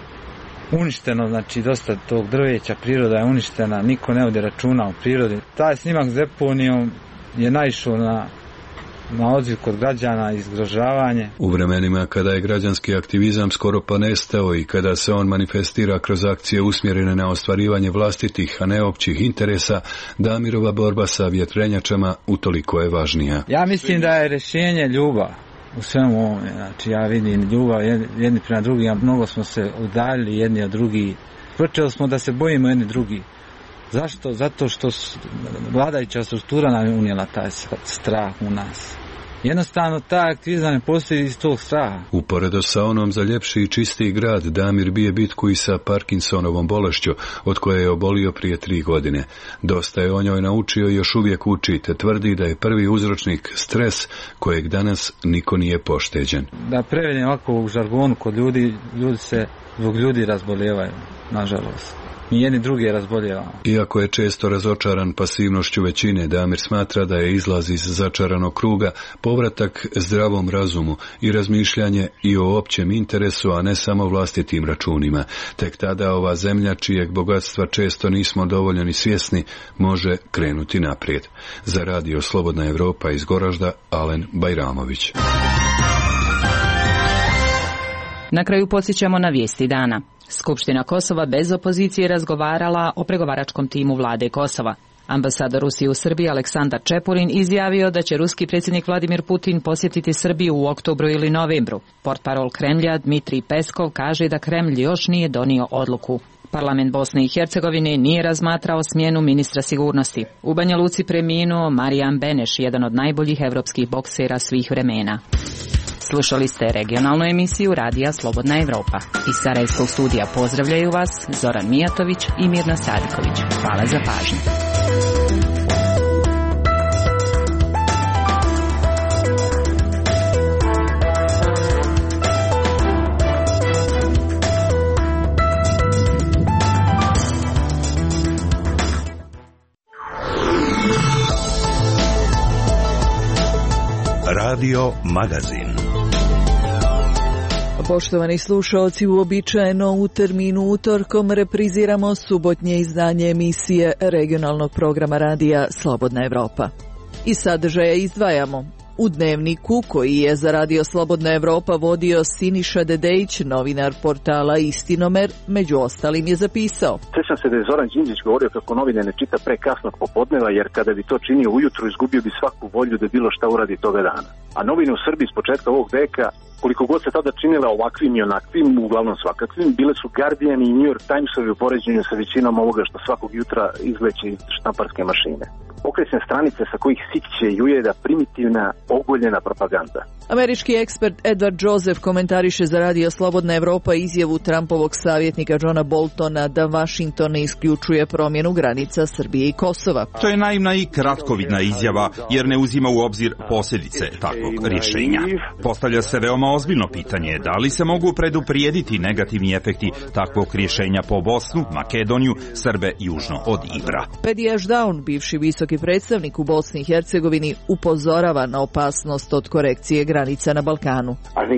uništeno, znači dosta tog drveća, priroda je uništena, niko ne vodi računa o prirodi. Taj snimak s deponijom je naišao na, na odziv kod građana i izgrožavanje.
U vremenima kada je građanski aktivizam skoro pa nestao i kada se on manifestira kroz akcije usmjerene na ostvarivanje vlastitih, a ne općih interesa, Damirova borba sa vjetrenjačama utoliko je važnija.
Ja mislim da je rješenje ljubav. U svemu ovome, znači ja vidim ljubav jedni prema drugi, a mnogo smo se udaljili jedni od drugi. Počeli smo da se bojimo jedni drugi. Zašto? Zato što vladajuća struktura nam je unijela taj strah u nas. Jednostavno, ta aktivizam ne postoji iz tog straha.
Uporedo sa onom za ljepši i čistiji grad, Damir bije bitku i sa Parkinsonovom bolešću, od koje je obolio prije tri godine. Dosta je o njoj naučio i još uvijek uči, te tvrdi da je prvi uzročnik stres kojeg danas niko nije pošteđen.
Da prevedem ovako u žargonu, kod ljudi, ljudi se zbog ljudi razboljevaju, nažalost. Mi jedni drugi razboljevamo.
Iako je često razočaran pasivnošću većine, Damir smatra da je izlaz iz začaranog kruga povratak zdravom razumu i razmišljanje i o općem interesu, a ne samo vlastitim računima. Tek tada ova zemlja, čijeg bogatstva često nismo dovoljno ni svjesni, može krenuti naprijed. Za Radio Slobodna Evropa iz Goražda, Alen Bajramović.
Na kraju podsjećamo na vijesti dana. Skupština Kosova bez opozicije razgovarala o pregovaračkom timu vlade Kosova. Ambasador Rusije u Srbiji Aleksandar Čepurin izjavio da će ruski predsjednik Vladimir Putin posjetiti Srbiju u oktobru ili novembru. Portparol Kremlja Dmitrij Peskov kaže da Kremlj još nije donio odluku. Parlament Bosne i Hercegovine nije razmatrao smjenu ministra sigurnosti. U Banja Luci preminuo Marijan Beneš, jedan od najboljih evropskih boksera svih vremena. Slušali ste regionalnu emisiju Radija Slobodna Evropa. Iz Sarajevskog studija pozdravljaju vas Zoran Mijatović i Mirna Sadiković. Hvala za pažnju.
Radio Magazin.
Poštovani slušaoci, uobičajeno u terminu utorkom repriziramo subotnje izdanje emisije regionalnog programa radija Slobodna Evropa. Iz sadržaja izdvajamo: u Dnevniku, koji je za Radio Slobodna Evropa vodio Siniša Dedejić, novinar portala Istinomer, među ostalim je zapisao:
Sjećam se da je Zoran Đinđić govorio kako novine ne čita pre kasnog popodneva, jer kada bi to činio ujutru, izgubio bi svaku volju da bilo šta uradi toga dana. A novine u Srbiji s početka ovog veka, koliko god se tada činile ovakvim i onakvim, uglavnom svakakvim, bile su Guardian i New York Timesovi u poređenju sa većinom ovoga što svakog jutra izleći štamparske mašine. Okresne stranice sa kojih sikće i ujeda primitivna, ogoljena propaganda.
Američki ekspert Edward Joseph komentariše za Radio Slobodna Evropa izjavu Trumpovog savjetnika Johna Boltona da Washington ne isključuje promjenu granica Srbije i Kosova.
To je naivna i kratkovidna izjava, jer ne uzima u obzir posljedice takvog rješenja. Postavlja se veoma ozbiljno pitanje da li se mogu preduprijediti negativni efekti takvog rješenja po Bosnu, Makedoniju, Srbe južno od Ibra.
Pedi Ashdown, bivši visoki predstavnik u Bosni i Hercegovini, upozorava na opasnost od korekcije granica na Balkanu.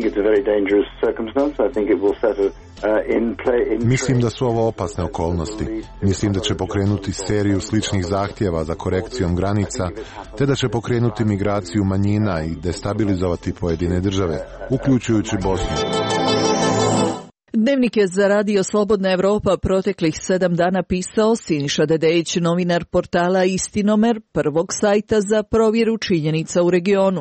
Mislim da su ovo opasne okolnosti. Mislim da će pokrenuti seriju sličnih zahtjeva za korekcijom granica, te da će pokrenuti migraciju manjina i destabilizovati pojedine države, uključujući Bosnu.
Dnevnik je za Radio Slobodna Evropa proteklih sedam dana pisao Siniša Dedejić, novinar portala Istinomer, prvog sajta za provjeru činjenica u regionu.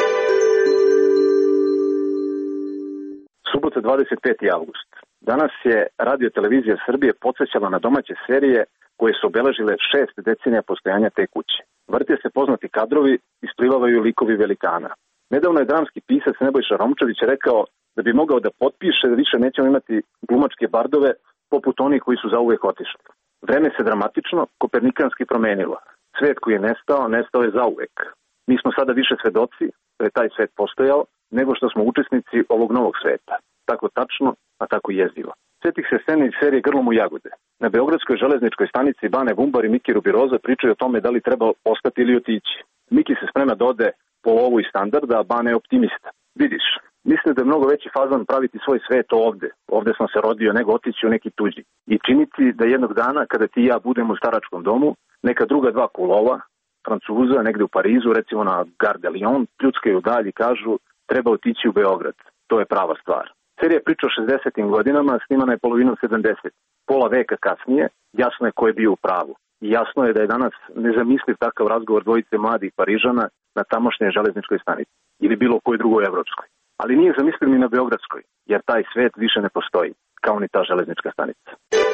Subota dvadeset peti avgust. Danas je Radio Televizija Srbije podsjećala na domaće serije koje su obeležile šest decenija postojanja te kuće. Vrte se poznati kadrovi, isplivavaju likovi velikana. Nedavno je dramski pisac Nebojša Romčević rekao da bi mogao da potpiše da više nećemo imati glumačke bardove poput onih koji su zauvek otišli. Vreme se dramatično, kopernikanski promenilo. Svet koji je nestao, nestao je zauvek. Mi smo sada više svedoci da je taj svet postojao nego što smo učesnici ovog novog sveta. Tako tačno, a tako jezivo. Sjetih se scene iz serije Grlom u jagode. Na Beogradskoj železničkoj stanici Bane Vumbar i Miki Rubiroza pričaju o tome da li treba ostati ili otići. Miki se sprema da ode po lovu i standarda, a Bane je optimista. Vidiš, mislim da je mnogo veći fazon praviti svoj svet ovde. Ovde sam se rodio, nego otići u neki tuđi. I činiti da jednog dana, kada ti i ja budemo u staračkom domu, neka druga dva kulova, Francuza, negde u Parizu, recimo na Gare de Lyon, pljuckaju dalje i kažu treba otići u Beograd. To je prava stvar. Serija priča o šezdesetim godinama, snimana je polovinom sedamdesetih. Pola veka kasnije, jasno je ko je bio u pravu. I jasno je da je danas nezamisliv takav razgovor dvojice mladih Parižana na tamošnjoj železničkoj stanici ili bilo kojoj drugoj evropskoj. Ali nije zamisliv ni na beogradskoj, jer taj svet više ne postoji, kao ni ta železnička stanica.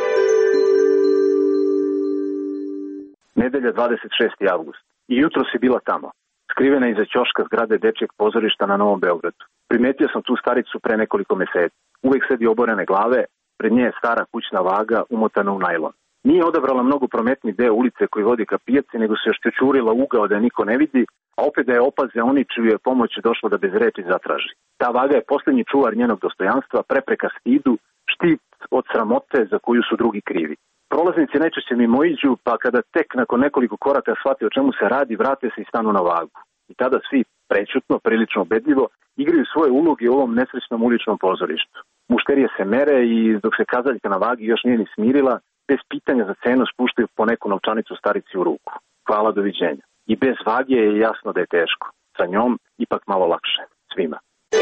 Nedelja dvadeset šesti avgust. I jutro si bila tamo, skrivena iza ćoška zgrade dečjeg pozorišta na Novom Beogradu. Primetio sam tu staricu pre nekoliko meseci. Uvek sedi oborene glave, pred nje je stara kućna vaga umotana u najlon. Nije odabrala mnogo prometni deo ulice koji vodi ka pijaci, nego se još čučurila ugao da je niko ne vidi, a opet da je opaze oni čiju je pomoć došlo da bez reči zatraži. Ta vaga je posljednji čuvar njenog dostojanstva, prepreka stidu, štit od sramote za koju su drugi krivi. Prolaznici najčešće mimoiđu, pa kada tek nakon nekoliko koraka shvate o čemu se radi, vrate se i stanu na vagu. I tada svi prećutno, prilično ubedljivo, igraju svoje uloge u ovom nesrećnom uličnom pozorištu. Mušterije se mere i dok se kazaljka na vagi još nije ni smirila, bez pitanja za cenu spuštaju po neku novčanicu starici u ruku. Hvala, doviđenja. I bez vage je jasno da je teško. Sa njom ipak malo lakše. Svima.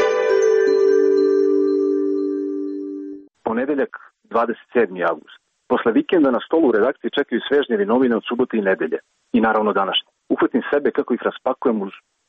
Ponedeljak, dvadeset sedmi avgust. Posle vikenda na stolu u redakciji čekaju svežnjevi novine od subote i nedelje. I naravno današnje. Uhvatim sebe kako ih raspakujem uz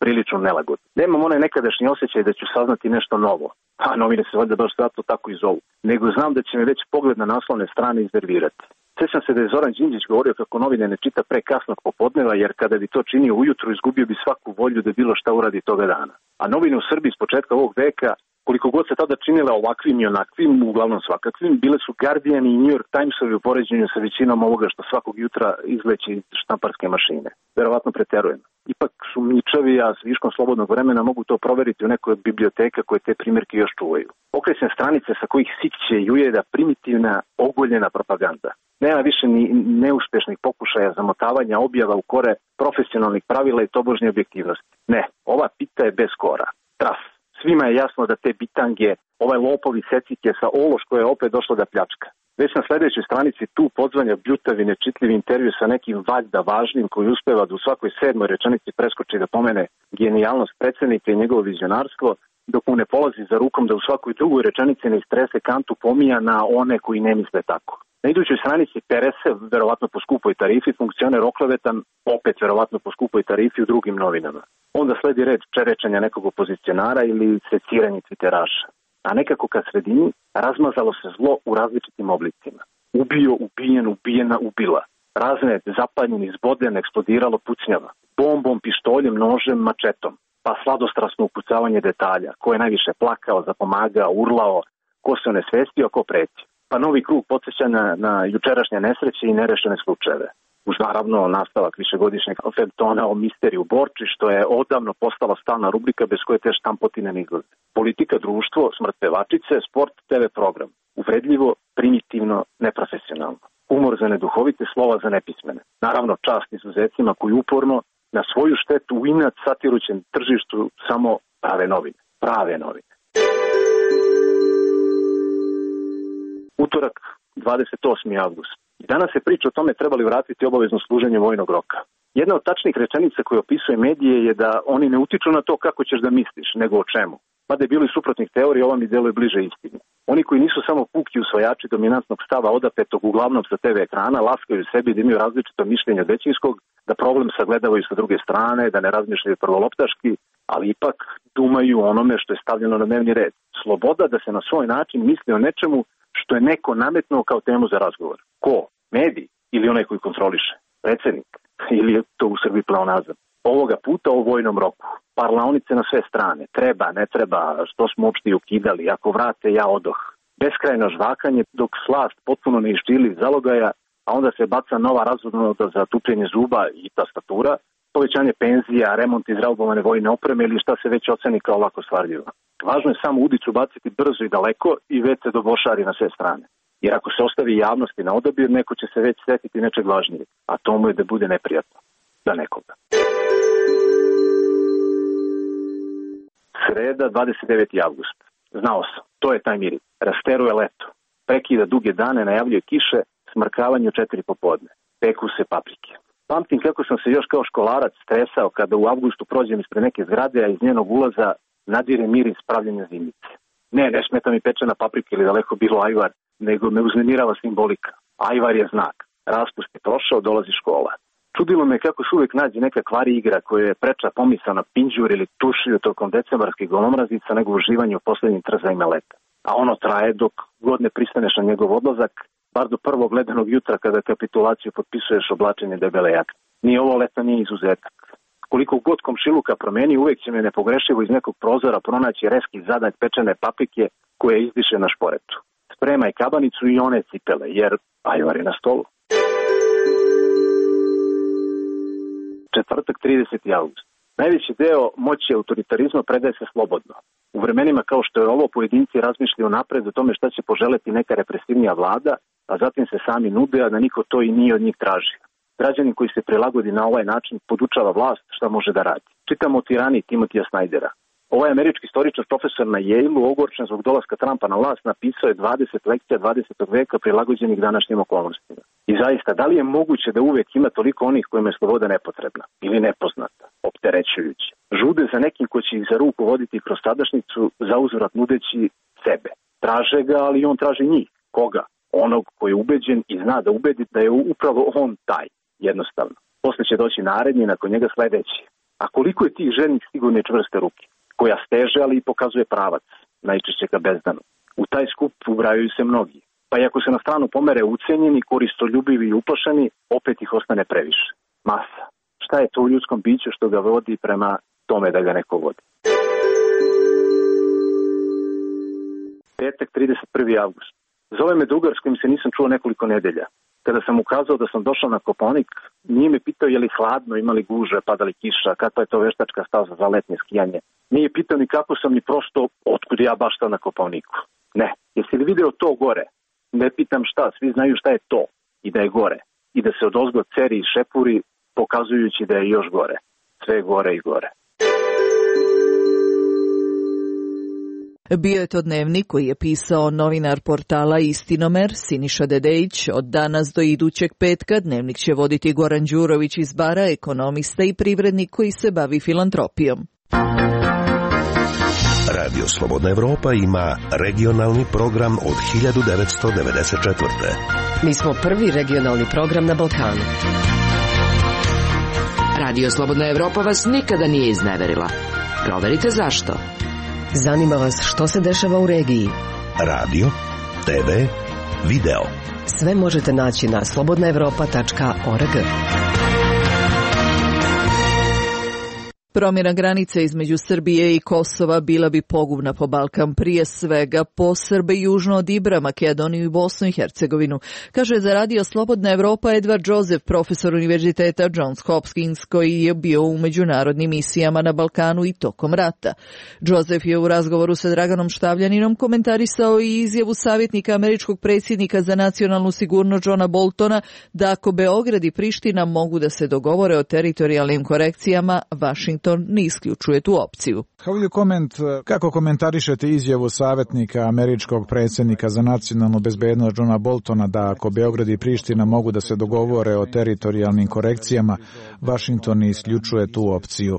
prilično nelagodno. Nemam onaj nekadašnji osjećaj da ću saznati nešto novo, a novine se valjda baš zato tako i zovu, nego znam da će me već pogled na naslovne strane iznervirati. Sjećam se da je Zoran Đinđić govorio kako novine ne čita pre kasnog popodneva, jer kada bi to činio ujutru izgubio bi svaku volju da bilo šta uradi toga dana. A novine u Srbiji s početka ovog veka, koliko god se tada činile ovakvim i onakvim, uglavnom svakakvim, bile su Guardian i New York Timesovi u poređenju sa većinom ovoga što svakog jutra izleće iz štamparske mašine. Verovatno preterujem. Ipak su mičavi, a s viškom slobodnog vremena mogu to proveriti u nekoj od biblioteka koje te primjerke još čuvaju. Okrećem stranice sa kojih siće i ujeda primitivna, ogoljena propaganda. Nema više ni neuspešnih pokušaja zamotavanja objava u kore profesionalnih pravila i tobožnje objektivnosti. Ne, ova pita je bez kora. Tras. Svima je jasno da te bitange, ovaj lopovi secike sa ološko je opet došlo da pljačka. Već na sljedećoj stranici tu podzvanja bljutavi nečitljivi intervju sa nekim valjda važnim koji uspeva da u svakoj sedmoj rečenici preskoči da pomene genijalnost predsjednika i njegovo vizionarstvo, dok mu ne polazi za rukom da u svakoj drugoj rečenici ne istrese kantu pomija na one koji ne misle tako. Na idućoj stranici Perese, verovatno po skupoj tarifi, funkcioner oklevetan, opet verovatno po skupoj tarifi u drugim novinama. Onda sledi red čerečanja nekog opozicionara ili seciranje tviteraša. A nekako kad sredini razmazalo se zlo u različitim oblicima. Ubio, ubijen, ubijena, ubila. Razne zapaljeni, zboden, eksplodiralo, pucnjava. Bombom, pištoljem, nožem, mačetom. Pa sladostrasno upucavanje detalja. Ko je najviše plakao, zapomagao, urlao, ko se onesvestio, ko pretio. Pa novi krug podsjećanja na jučerašnje nesreće i nerešene slučajeve. Uz naravno nastavak višegodišnjeg feljtona o misteriju Borči, što je odavno postala stalna rubrika bez koje te štampotine ne izlaze. Politika, društvo, smrt pevačice, sport, te ve program. Uvredljivo, primitivno, neprofesionalno. Humor za neduhovite, slova za nepismene. Naravno čast izuzecima koji uporno na svoju štetu u inat satirućem tržištu samo prave novine. Prave novine. Utorak, dvadeset osmi avgust. I danas se priča o tome trebali vratiti obavezno služenje vojnog roka. Jedna od tačnih rečenica koje opisuje medije je da oni ne utiču na to kako ćeš da misliš, nego o čemu. Mada je bilo i suprotnih teorija, ova mi deluje bliže istini. Oni koji nisu samo puki usvajači dominantnog stava odapetog uglavnom sa te ve ekrana, laskaju sebi da imaju različito mišljenje od većinskog, da problem sagledavaju sa druge strane, da ne razmišljaju prvoloptaški, ali ipak dumaju onome što je stavljeno na dnevni red. Sloboda da se na svoj način misli o nečemu što je neko nametnuo kao temu za razgovor. Ko? Mediji ili onaj koji kontroliše? Predsjednik? Ili je to u Srbiji pleonazam? Ovoga puta o vojnom roku. Parlaonice na sve strane. Treba, ne treba, što smo uopšte ukidali. Ako vrate, ja odoh. Beskrajno žvakanje dok slast potpuno ne iščili zalogaja, a onda se baca nova razvodnoda za tupljenje zuba i tastatura, povećanje penzija, remont izraubovane vojne opreme ili šta se već oceni kao lako stvarljivo. Važno je samo udicu baciti brzo i daleko i već se dobošari na sve strane. Jer ako se ostavi javnosti na odabir, neko će se već setiti nečeg važnijeg, a to mu je da bude neprijatno. Za nekoga. Sreda, dvadeset deveti avgust. Znao sam, to je taj miris. Rasteruje leto. Prekida duge dane, najavljuje kiše, smrkavanje u četiri popodne. Peku se paprike. Pamtim kako sam se još kao školarac stresao kada u avgustu prođem ispred neke zgrade, a iz njenog ulaza nadire miris pravljenja zimnice. Ne, ne smeta mi pečena paprika ili daleko bilo ajvar, nego me uznemirava simbolika. Ajvar je znak. Raspust je prošao, dolazi škola. Čudilo me kako se uvek nađe neka kvari igra koja je preča pomisao na pinđur ili tušiju tokom decembarskih golomrazica nego uživanje u poslednjim trzajima leta. A ono traje dok god ne pristaneš na njegov odlazak, bar do prvog ledenog jutra kada kapitulaciju potpisuješ oblačenje debele jakne. Ni ovo leta nije izuzetak. Koliko god komšiluka promeni, uvek će me nepogrešivo iz nekog prozora pronaći reski zadać pečene paprike koje izdiše na šporetu. Spremaj kabanicu i one cipele, jer ajvar je na stolu. Četvrtak, trideseti avgust. Najveći deo moći autoritarizma predaje se slobodno. U vremenima kao što je ovo, pojedinci razmišljaju napred o tome šta će poželeti neka represivnija vlada, a zatim se sami nude, a da niko to i nije od njih traži. Građanin koji se prilagodi na ovaj način podučava vlast šta može da radi. Čitamo o tirani Timothija Snydera. Ovaj američki istoričar, profesor na Yale-u, ogorčen zbog dolaska Trumpa na vlast, napisao je dvadeset lekcija dvadesetog veka prilagođenih današnjim okolnostima. I zaista, da li je moguće da uvek ima toliko onih kojima je sloboda nepotrebna ili nepoznata, opterećujući? Žude za nekim ko će ih za ruku voditi kroz sadašnjicu, za uzvrat nudeći sebe. Traže ga, ali on traži njih. Koga? Onog koji je ubeđen i zna da ubedi da je upravo on taj. Jednostavno. Posle će doći naredni, nakon njega sledeći. A koliko je tih ženih sigurne i čvrste ruke, koja steže, ali i pokazuje pravac, najčešće ka bezdanu. U taj skup ubrajaju se mnogi. Pa i ako se na stranu pomere ucenjeni, koristoljubivi i uplašeni, opet ih ostane previše. Masa. Šta je to u ljudskom biću što ga vodi prema tome da ga neko vodi? Petak, trideset prvi avgust. Zove me drugar s kojim se nisam čuo nekoliko nedelja. Kada sam ukazao da sam došao na Kopaonik, nije me pitao je li hladno, imali guže, padali kiša, kakva je to veštačka staza za letnje skijanje. Nije pitao ni kako sam, ni prosto otkud ja baš sad na Kopaoniku. Ne, jesi li video to gore? Ne pitam šta, svi znaju šta je to i da je gore. I da se odozgo ceri i šepuri, pokazujući da je još gore. Sve gore i gore.
Bio je to dnevnik koji je pisao novinar portala Istinomer Siniša Dedejić. Od danas do idućeg petka dnevnik će voditi Goran Đurović iz Bara, ekonomista i privrednik koji se bavi filantropijom.
Radio Slobodna Evropa ima regionalni program od hiljadu devetsto devedeset četvrte.
Mi smo prvi regionalni program na Balkanu.
Radio Slobodna Evropa vas nikada nije izneverila. Proverite zašto.
Zanima vas što se dešava u regiji.
Radio, te ve, video.
Sve možete naći na slobodna evropa tačka org.
Promjena granice između Srbije i Kosova bila bi pogubna po Balkan, prije svega po Srbe južno od Ibra, Makedoniju i Bosnu i Hercegovinu, kaže za Radio Slobodna Evropa Edward Joseph, profesor Univerziteta Johns Hopkins, koji je bio u međunarodnim misijama na Balkanu i tokom rata. Joseph je u razgovoru sa Draganom Štavljaninom komentarisao i izjavu savjetnika američkog predsjednika za nacionalnu sigurnost Johna Boltona da ako Beograd i Priština mogu da se dogovore o teritorijalnim korekcijama, Washington ne isključuje tu opciju.
Kako komentarišete izjavu savjetnika američkog predsjednika za nacionalnu bezbednost Johna Boltona da ako Beograd i Priština mogu da se dogovore o teritorijalnim korekcijama, Washington ne isključuje tu opciju?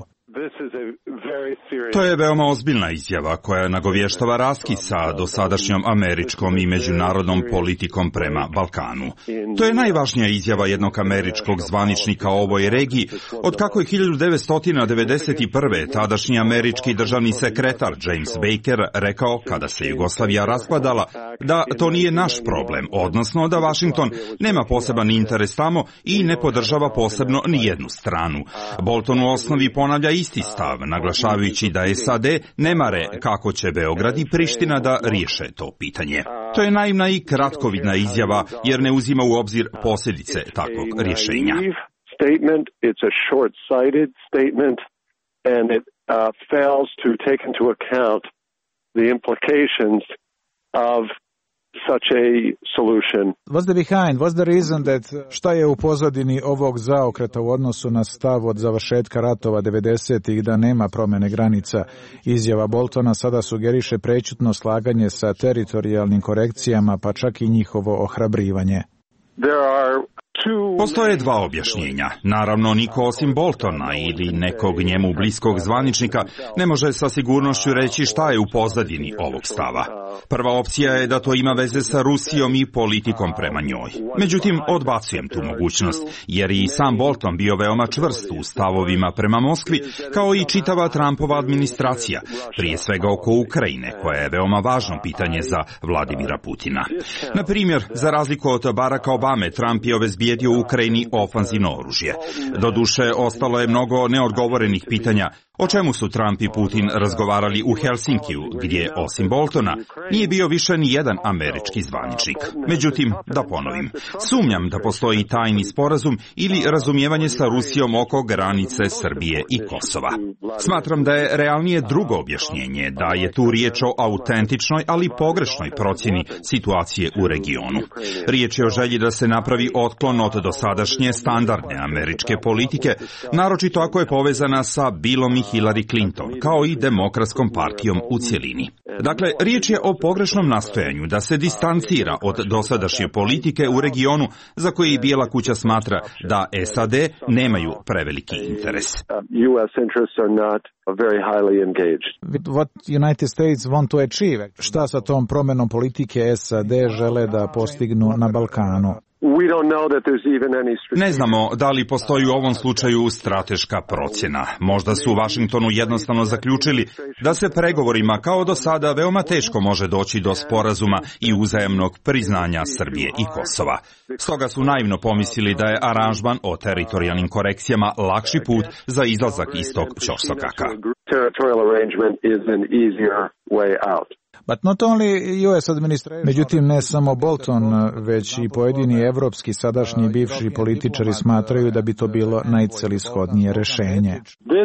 To je veoma ozbiljna izjava koja nagovještava raskid sa dosadašnjom američkom i međunarodnom politikom prema Balkanu. To je najvažnija izjava jednog američkog zvaničnika o ovoj regiji, od kako je hiljadu devetsto devedeset prve. tadašnji američki državni sekretar James Baker rekao, kada se Jugoslavija raspadala, da to nije naš problem, odnosno da Washington nema poseban interes tamo i ne podržava posebno ni jednu stranu. Bolton u osnovi ponavlja isti stav, naglašavajući da S A D ne mare kako će Beograd i Priština da riješe to pitanje. To je naivna i kratkovidna izjava jer ne uzima u obzir posljedice takvog rješenja.
Statement, it's a short-sighted statement and it uh, fails to take into account the implications of such a solution.
What's the behind? What's the reason that šta je u pozadini ovog zaokreta u odnosu na stav od završetka ratova devedesetih da nema promjene granica? Izjava Boltona sada sugeriše prećutno slaganje sa teritorijalnim korekcijama, pa čak i njihovo ohrabrivanje.
There are
Postoje dva objašnjenja. Naravno, niko osim Boltona ili nekog njemu bliskog zvaničnika ne može sa sigurnošću reći šta je u pozadini ovog stava. Prva opcija je da to ima veze sa Rusijom i politikom prema njoj. Međutim, odbacujem tu mogućnost, jer i sam Bolton bio veoma čvrst u stavovima prema Moskvi, kao i čitava Trumpova administracija, prije svega oko Ukrajine, koja je veoma važno pitanje za Vladimira Putina. Na primjer, za razliku od Baracka Obame, Trump je obezbijedio u Ukrajini ofanzivno oružje. Doduše, ostalo je mnogo neodgovorenih pitanja o čemu su Trump i Putin razgovarali u Helsinkiju, gdje, osim Boltona, nije bio više ni jedan američki zvaničnik. Međutim, da ponovim, sumnjam da postoji tajni sporazum ili razumijevanje sa Rusijom oko granice Srbije i Kosova. Smatram da je realnije drugo objašnjenje, da je tu riječ o autentičnoj, ali pogrešnoj procjeni situacije u regionu. Riječ je o želji da se napravi otklon od dosadašnje standardne američke politike, naročito ako je povezana sa Billom i Hillary Clinton, kao i Demokratskom partijom u cjelini. Dakle, riječ je o pogrešnom nastojanju da se distancira od dosadašnje politike u regionu za koji Bijela kuća smatra da S A D nemaju preveliki interes.
What United States want to achieve? Šta sa tom promjenom politike S A D žele da postignu na Balkanu?
Ne znamo da li postoji u ovom slučaju strateška procjena. Možda su u Vašingtonu jednostavno zaključili da se pregovorima kao do sada veoma teško može doći do sporazuma i uzajamnog priznanja Srbije i Kosova. Stoga su naivno pomislili da je aranžman o teritorijalnim korekcijama lakši put za izlazak iz tog ćorsokaka.
Međutim, ne samo Bolton, već i pojedini evropski sadašnji bivši političari smatraju da bi to bilo najcelishodnije rešenje.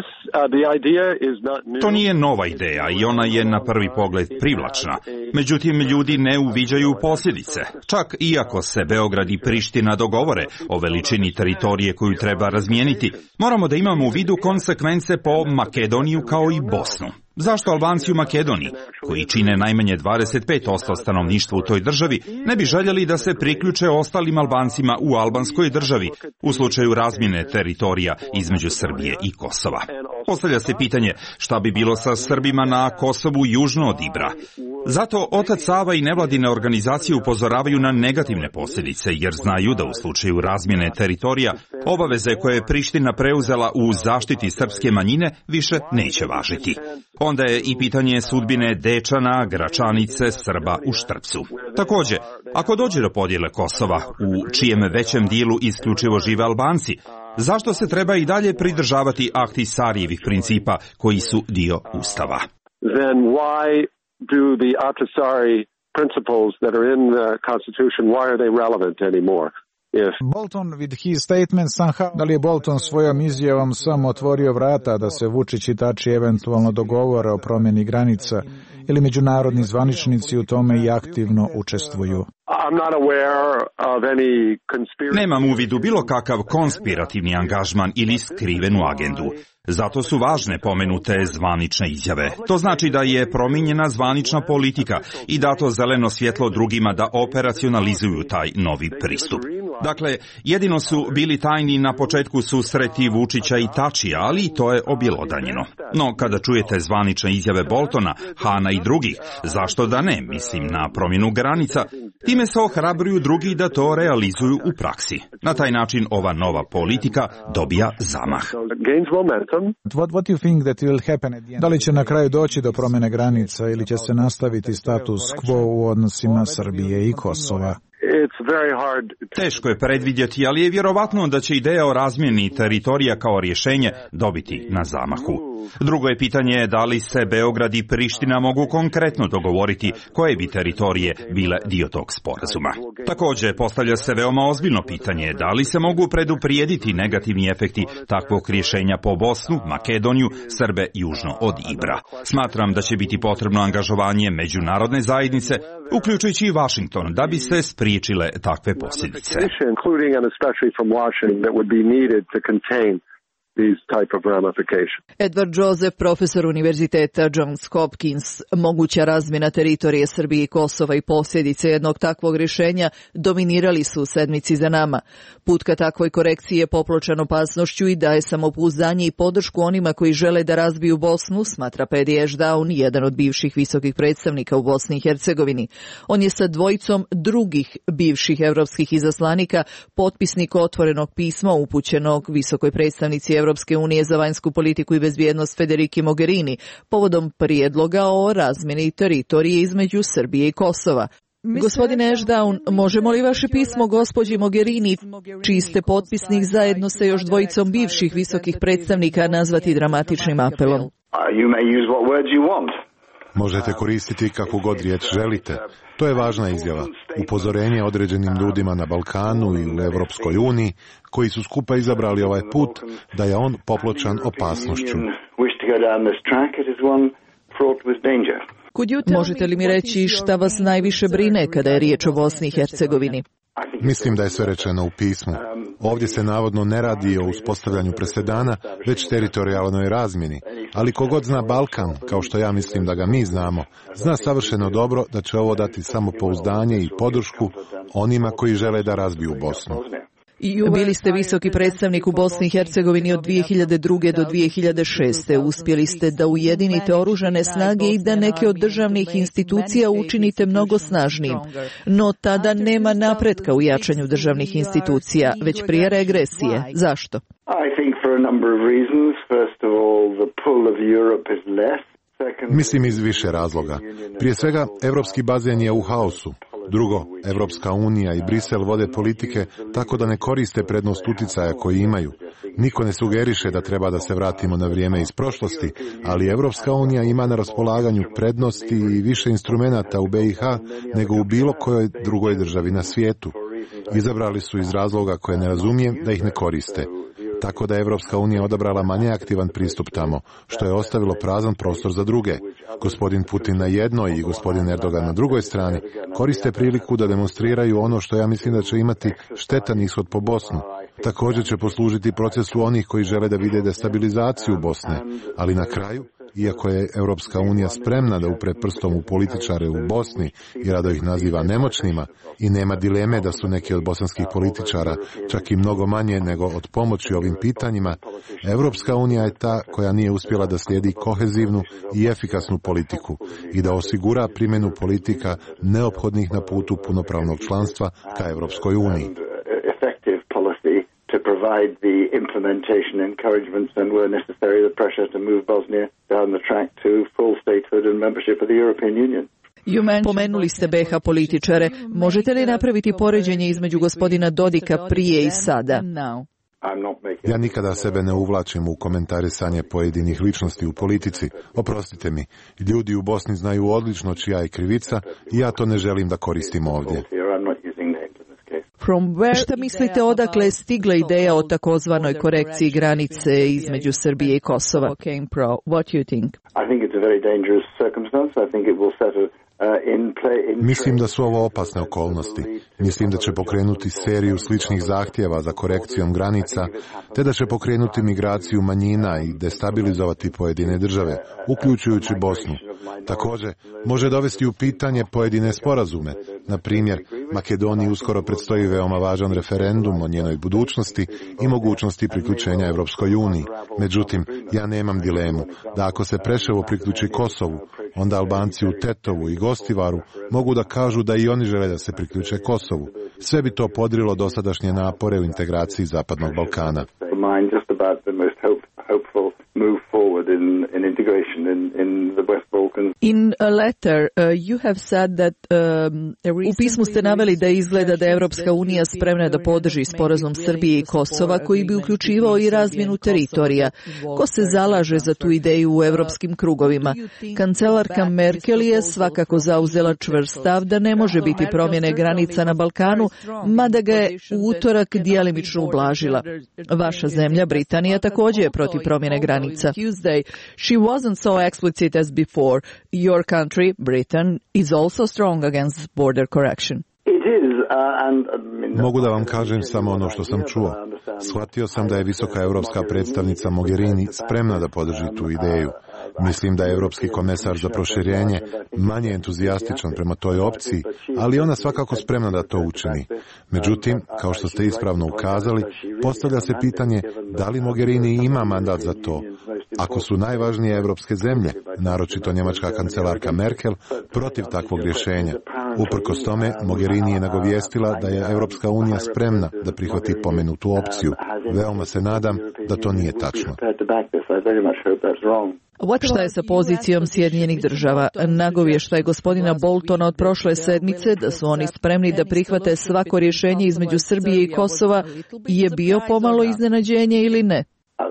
To nije nova ideja i ona je na prvi pogled privlačna. Međutim, ljudi ne uviđaju posljedice. Čak iako se Beograd i Priština dogovore o veličini teritorije koju treba razmijeniti, moramo da imamo u vidu konsekvence po Makedoniju kao i Bosnu. Zašto Albanci u Makedoniji, koji čine najmanje dvadeset pet posto stanovništva u toj državi, ne bi željeli da se priključe ostalim Albancima u albanskoj državi u slučaju razmjene teritorija između Srbije i Kosova? Postavlja se pitanje šta bi bilo sa Srbima na Kosovu južno od Ibra. Zato otac Sava i nevladine organizacije upozoravaju na negativne posljedice, jer znaju da u slučaju razmjene teritorija obaveze koje je Priština preuzela u zaštiti srpske manjine više neće važiti. Onda je i pitanje sudbine Dečana, Gračanice, Srba u Štrpcu. Također, ako dođe do podjele Kosova, u čijem većem dijelu isključivo žive Albanci, zašto se treba i dalje pridržavati Ahtisarijevih principa koji su dio Ustava?
Then why do the Ahtisaari principles that are in the Constitution, why are they relevant anymore?
Bolton with his statement somehow, da li je Bolton svojom izjavom samo otvorio vrata da se Vučić i Tači eventualno dogovore o promjeni granica ili međunarodni zvaničnici u tome i aktivno učestvuju?
Nemam u vidu bilo kakav konspirativni angažman ili skrivenu agendu. Zato su važne pomenute zvanične izjave. To znači da je promijenjena zvanična politika i dato zeleno svjetlo drugima da operacionalizuju taj novi pristup. Dakle, jedino su bili tajni na početku susreti Vučića i Tačija, ali i to je objelodanjeno. No, kada čujete zvanične izjave Boltona, Hana i drugih, zašto da ne, mislim na promjenu granica, time se ohrabruju drugi da to realizuju u praksi. Na taj način ova nova politika dobija zamah.
Da li će na kraju doći do promjene granica ili će se nastaviti status quo u odnosima Srbije i Kosova?
Teško je predvidjeti, ali je vjerovatno da će ideja o razmjeni teritorija kao rješenje dobiti na zamahu. Drugo je pitanje da li se Beograd i Priština mogu konkretno dogovoriti koje bi teritorije bile dio tog sporazuma. Također postavlja se veoma ozbiljno pitanje da li se mogu preduprijediti negativni efekti takvog rješenja po Bosnu, Makedoniju, Srbe južno od Ibra. Smatram da će biti potrebno angažovanje međunarodne zajednice, uključujući i Washington, da bi se spriječile takve posljedice.
Edward Joseph, profesor Univerziteta Johns Hopkins. Moguća razmjena teritorije Srbije i Kosova i posljedice jednog takvog rješenja dominirali su u sedmici za nama. Put ka takvoj korekciji je popločan opasnošću i daje samopouzdanje i podršku onima koji žele da razbiju Bosnu, smatra Paddy Ashdown, jedan od bivših visokih predstavnika u Bosni i Hercegovini. On je sa dvojicom drugih bivših evropskih izaslanika potpisnik otvorenog pisma upućenog visokoj predstavnici Evropske unije za vanjsku politiku i bezbjednost Federiki Mogherini povodom prijedloga o razmjeni teritorije između Srbije i Kosova. Gospodine Ashdown, možemo li vaše pismo gospođi Mogherini, čiji ste potpisnik zajedno sa još dvojicom bivših visokih predstavnika, nazvati dramatičnim apelom?
Možete koristiti kakvu god riječ želite. To je važna izjava. Upozorenje određenim ljudima na Balkanu i u Evropskoj uniji, koji su skupa izabrali ovaj put, da je on popločan opasnošću.
Možete li mi reći šta vas najviše brine kada je riječ o Bosni i Hercegovini?
Mislim da je sve rečeno u pismu. Ovdje se navodno ne radi o uspostavljanju presedana, već teritorijalnoj razmjeni. Ali kogod zna Balkan, kao što ja mislim da ga mi znamo, zna savršeno dobro da će ovo dati samopouzdanje i podršku onima koji žele da razbiju Bosnu.
Bili ste visoki predstavnik u Bosni i Hercegovini od dvije hiljade druge do dvije hiljade šeste. Uspjeli ste da ujedinite oružane snage i da neke od državnih institucija učinite mnogo snažnijim. No tada nema napretka u jačanju državnih institucija, već prije regresije. Zašto?
I think for a number of reasons. First of all, the pull of Europe is less.
Mislim iz više razloga. Prije svega, evropski bazen je u haosu. Drugo, Evropska unija i Brisel vode politike tako da ne koriste prednost uticaja koji imaju. Niko ne sugeriše da treba da se vratimo na vrijeme iz prošlosti, ali Evropska unija ima na raspolaganju prednosti i više instrumenata u B i H nego u bilo kojoj drugoj državi na svijetu. Izabrali su iz razloga koje ne razumijem da ih ne koriste. Tako da je Evropska unija odabrala manje aktivan pristup tamo, što je ostavilo prazan prostor za druge. Gospodin Putin na jednoj i gospodin Erdogan na drugoj strani koriste priliku da demonstriraju ono što ja mislim da će imati štetan ishod po Bosnu. Također će poslužiti procesu onih koji žele da vide destabilizaciju Bosne, ali na kraju, iako je Europska unija spremna da upre prstom u političare u Bosni i rado ih naziva nemoćnima, i nema dileme da su neki od bosanskih političara čak i mnogo manje nego od pomoći ovim pitanjima, Europska unija je ta koja nije uspjela da slijedi kohezivnu i efikasnu politiku i da osigura primjenu politika neophodnih na putu punopravnog članstva ka Europskoj uniji.
To provide the implementation encouragements and were necessary the pressure to move Bosnia down the track to full statehood and membership of the European Union.
Pomenuli ste B H političare. Možete li napraviti poređenje između gospodina Dodika prije i sada?
Ja nikada sebe ne uvlačim u komentarisanje pojedinih ličnosti u politici. Oprostite mi, ljudi u Bosni znaju odlično čija je krivica i ja to ne želim da koristim ovdje.
Šta mislite odakle je stigla ideja o takozvanoj korekciji granice između Srbije i Kosova? What you think?
I think it's a very dangerous circumstance. I think it will set a
Mislim da su ovo opasne okolnosti. Mislim da će pokrenuti seriju sličnih zahtjeva za korekcijom granica, te da će pokrenuti migraciju manjina i destabilizovati pojedine države, uključujući Bosnu. Također, može dovesti u pitanje pojedine sporazume. Na primjer, Makedoniji uskoro predstoji veoma važan referendum o njenoj budućnosti i mogućnosti priključenja Evropskoj uniji. Međutim, ja nemam dilemu da ako se Preševo priključi Kosovu, onda Albanci u Tetovu i Gostivaru mogu da kažu da i oni žele da se priključe Kosovu. Sve bi to podrilo dosadašnje napore u integraciji Zapadnog Balkana.
In a letter, uh, you have said that, um, u pismu ste naveli da izgleda da je Evropska unija spremna da podrži sporazum Srbije i Kosova koji bi uključivao i razmjenu teritorija. Ko se zalaže za tu ideju u evropskim krugovima? Kancelarka Merkel je svakako zauzela čvrst stav da ne može biti promjene granica na Balkanu, mada ga je u utorak djelimično ublažila. Vaša zemlja, Britanija, također je protiv promjene granica. She wasn't so explicit as before. Your country, Britain, is also strong against border correction.
Mogu da vam kažem samo ono što sam čuo. Shvatio sam da je visoka europska predstavnica Mogherini spremna da podrži tu ideju. Mislim da je europski komesar za proširenje manje entuzijastičan prema toj opciji, ali ona svakako spremna da to učini. Međutim, kao što ste ispravno ukazali, postavlja se pitanje da li Mogherini ima mandat za to. Ako su najvažnije europske zemlje, naročito njemačka kancelarka Merkel, protiv takvog rješenja. Uprkos tome, Mogherini je nagovijestila da je Europska unija spremna da prihvati pomenutu opciju. Veoma se nadam da to nije tačno.
Šta je sa pozicijom Sjedinjenih država? Nagovještaj je gospodina Boltona od prošle sedmice da su oni spremni da prihvate svako rješenje između Srbije i Kosova je bio pomalo iznenađenje ili ne?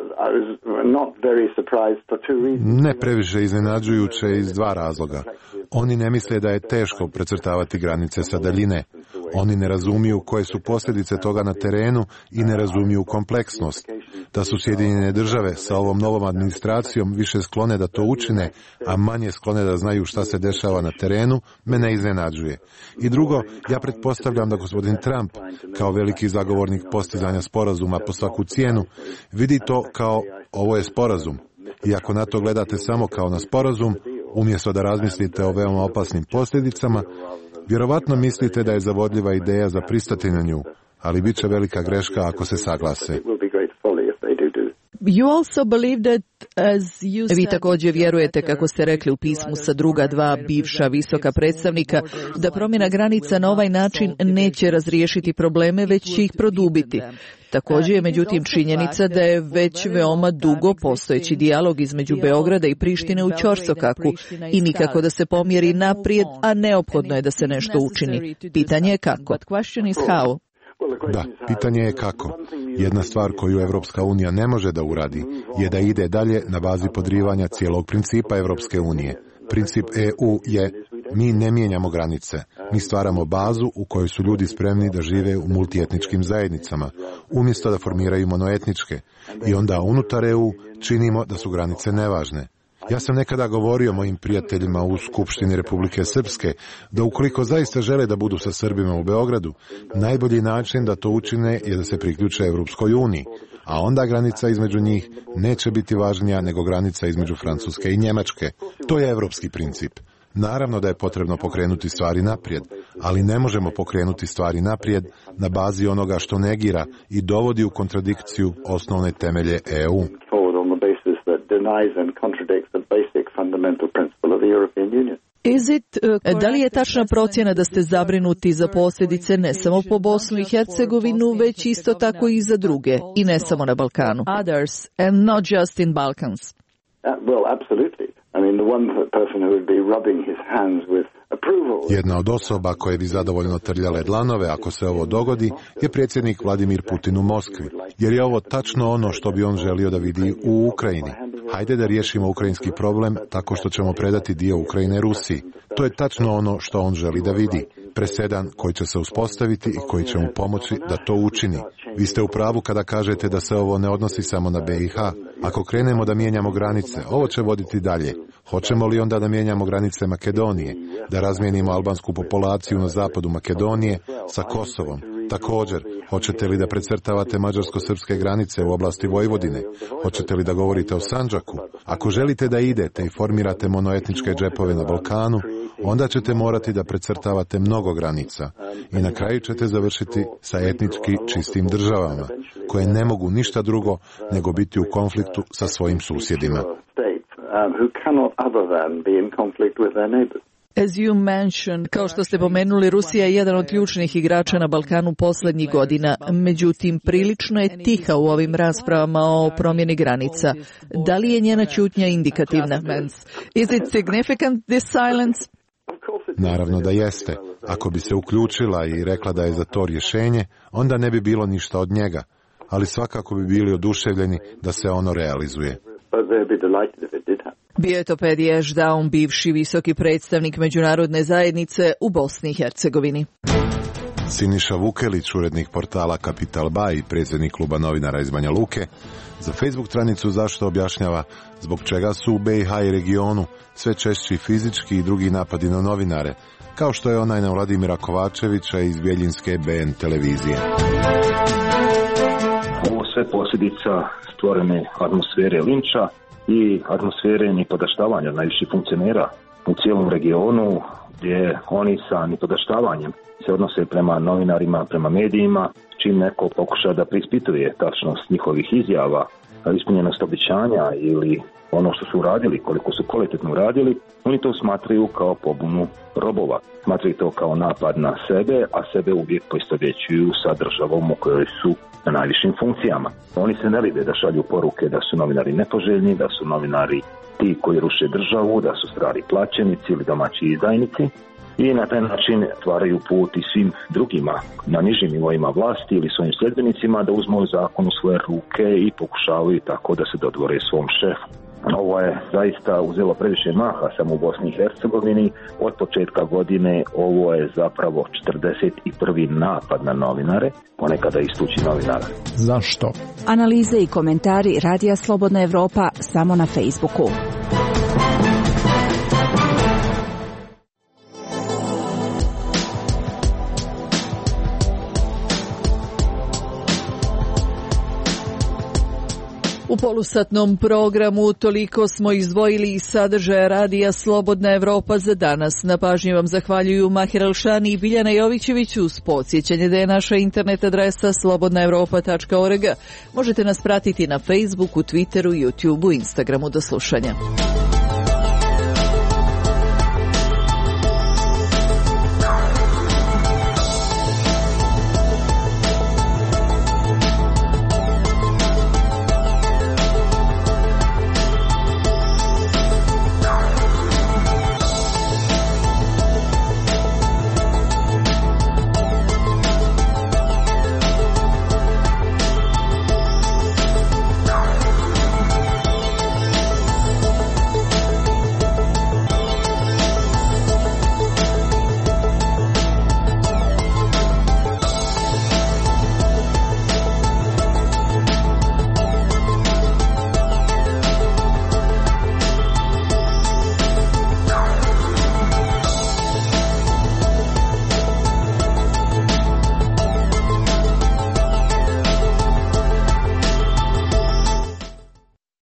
Ne previše iznenađujuće iz dva razloga. Oni ne misle da je teško precrtavati granice sa daljine. Oni ne razumiju koje su posljedice toga na terenu i ne razumiju kompleksnost. Da su Sjedinjene države sa ovom novom administracijom više sklone da to učine, a manje sklone da znaju šta se dešava na terenu, me ne iznenađuje. I drugo, ja pretpostavljam da gospodin Trump, kao veliki zagovornik postizanja sporazuma po svaku cijenu, vidi to kao ovo je sporazum. I ako na to gledate samo kao na sporazum, umjesto da razmislite o veoma opasnim posljedicama, vjerovatno mislite da je zavodljiva ideja za pristati na nju. ali bit će velika greška ako se saglase.
You also believe that, as you said... Vi također vjerujete, kako ste rekli u pismu sa druga dva bivša visoka predstavnika, da promjena granica na ovaj način neće razriješiti probleme, već će ih produbiti. Također je međutim činjenica da je već veoma dugo postojeći dijalog između Beograda i Prištine u ćorsokaku i nikako da se pomjeri naprijed, a neophodno je da se nešto učini. Pitanje je kako.
Da, pitanje je kako. Jedna stvar koju Evropska unija ne može da uradi je da ide dalje na bazi podrivanja cijelog principa Evropske unije. Princip E U je mi ne mijenjamo granice. Mi stvaramo bazu u kojoj su ljudi spremni da žive u multietničkim zajednicama, umjesto da formiraju monoetničke. I onda unutar E U činimo da su granice nevažne. Ja sam nekada govorio mojim prijateljima u Skupštini Republike Srpske da ukoliko zaista žele da budu sa Srbima u Beogradu, najbolji način da to učine je da se priključe Evropskoj uniji, a onda granica između njih neće biti važnija nego granica između Francuske i Njemačke. To je evropski princip. Naravno da je potrebno pokrenuti stvari naprijed, ali ne možemo pokrenuti stvari naprijed na bazi onoga što negira i dovodi u kontradikciju osnovne temelje E U.
Is it, uh, da li je tačna procjena da ste zabrinuti za posljedice ne samo po Bosnu i Hercegovinu, već isto tako i za druge, i ne samo na Balkanu? Others, and not just in Balkans.
Uh, well, absolutely. I mean, the one person who would be rubbing his hands with approval.
Jedna od osoba koje bi zadovoljno trljale dlanove ako se ovo dogodi je predsjednik Vladimir Putin u Moskvi, jer je ovo tačno ono što bi on želio da vidi u Ukrajini. Hajde da riješimo ukrajinski problem tako što ćemo predati dio Ukrajine Rusiji. To je tačno ono što on želi da vidi. Presedan koji će se uspostaviti i koji će mu pomoći da to učini. Vi ste u pravu kada kažete da se ovo ne odnosi samo na B i H. Ako krenemo da mijenjamo granice, ovo će voditi dalje. Hoćemo li onda da mijenjamo granice Makedonije, da razmijenimo albansku populaciju na zapadu Makedonije sa Kosovom? Također, hoćete li da precrtavate mađarsko-srpske granice u oblasti Vojvodine? Hoćete li da govorite o Sandžaku? Ako želite da idete i formirate monoetničke džepove na Balkanu, onda ćete morati da precrtavate mnogo granica i na kraju ćete završiti sa etnički čistim državama, koje ne mogu ništa drugo nego biti u konfliktu sa svojim susjedima.
As you mentioned, kao što ste pomenuli, Rusija je jedan od ključnih igrača na Balkanu posljednjih godina, međutim prilično je tiha u ovim raspravama o promjeni granica. Da li je njena ćutnja indikativna? Is it significant, this silence?
Naravno da jeste. Ako bi se uključila i rekla da je za to rješenje, onda ne bi bilo ništa od njega, ali svakako bi bili oduševljeni da se ono realizuje.
Bio je to Pedi Ešdaun, bivši visoki predstavnik međunarodne zajednice u Bosni i Hercegovini.
Siniša Vukelić, urednik portala Kapital Ba i predsjednik kluba novinara iz Banja Luke, za Facebook stranicu Zašto objašnjava zbog čega su u B i H i regionu sve češći fizički i drugi napadi na novinare, kao što je onaj na Vladimira Kovačevića iz Bjeljinske B N televizije.
Ovo sve posljedica stvorene atmosfere linča i atmosfere nipodaštavanja najviših funkcionera u cijelom regionu, gdje oni sa nipodaštavanjem se odnose prema novinarima, prema medijima, čim neko pokuša da preispituje tačnost njihovih izjava, ispunjenost obećanja ili ono što su uradili, koliko su kvalitetno uradili, oni to smatraju kao pobunu robova. Smatraju to kao napad na sebe, a sebe uvijek poistovjećuju sa državom u kojoj su na najvišim funkcijama. Oni se ne libe da šalju poruke da su novinari nepoželjni, da su novinari ti koji ruše državu, da su strani plaćenici ili domaći izdajnici, i na taj način stvaraju put i svim drugima na nižim nivoima vlasti ili svojim sljedbenicima da uzmu zakon u svoje ruke i pokušavaju tako da se dodvore svom šefu. Ovo je zaista uzelo previše maha samo u Bosni i Hercegovini. Od početka godine ovo je zapravo četrdeset prvi napad na novinare, ponekada istući novinara.
Zašto?
Analize i komentari Radija Slobodna Evropa samo na Facebooku.
U polusatnom programu toliko smo izdvojili iz sadržaja radija Slobodna Evropa za danas. Na pažnji vam zahvaljuju Mahir Alšani i Biljana Jovićević uz podsjećanje da je naša internet adresa slobodna evropa tačka org. Možete nas pratiti na Facebooku, Twitteru, YouTubeu, Instagramu. Do slušanja.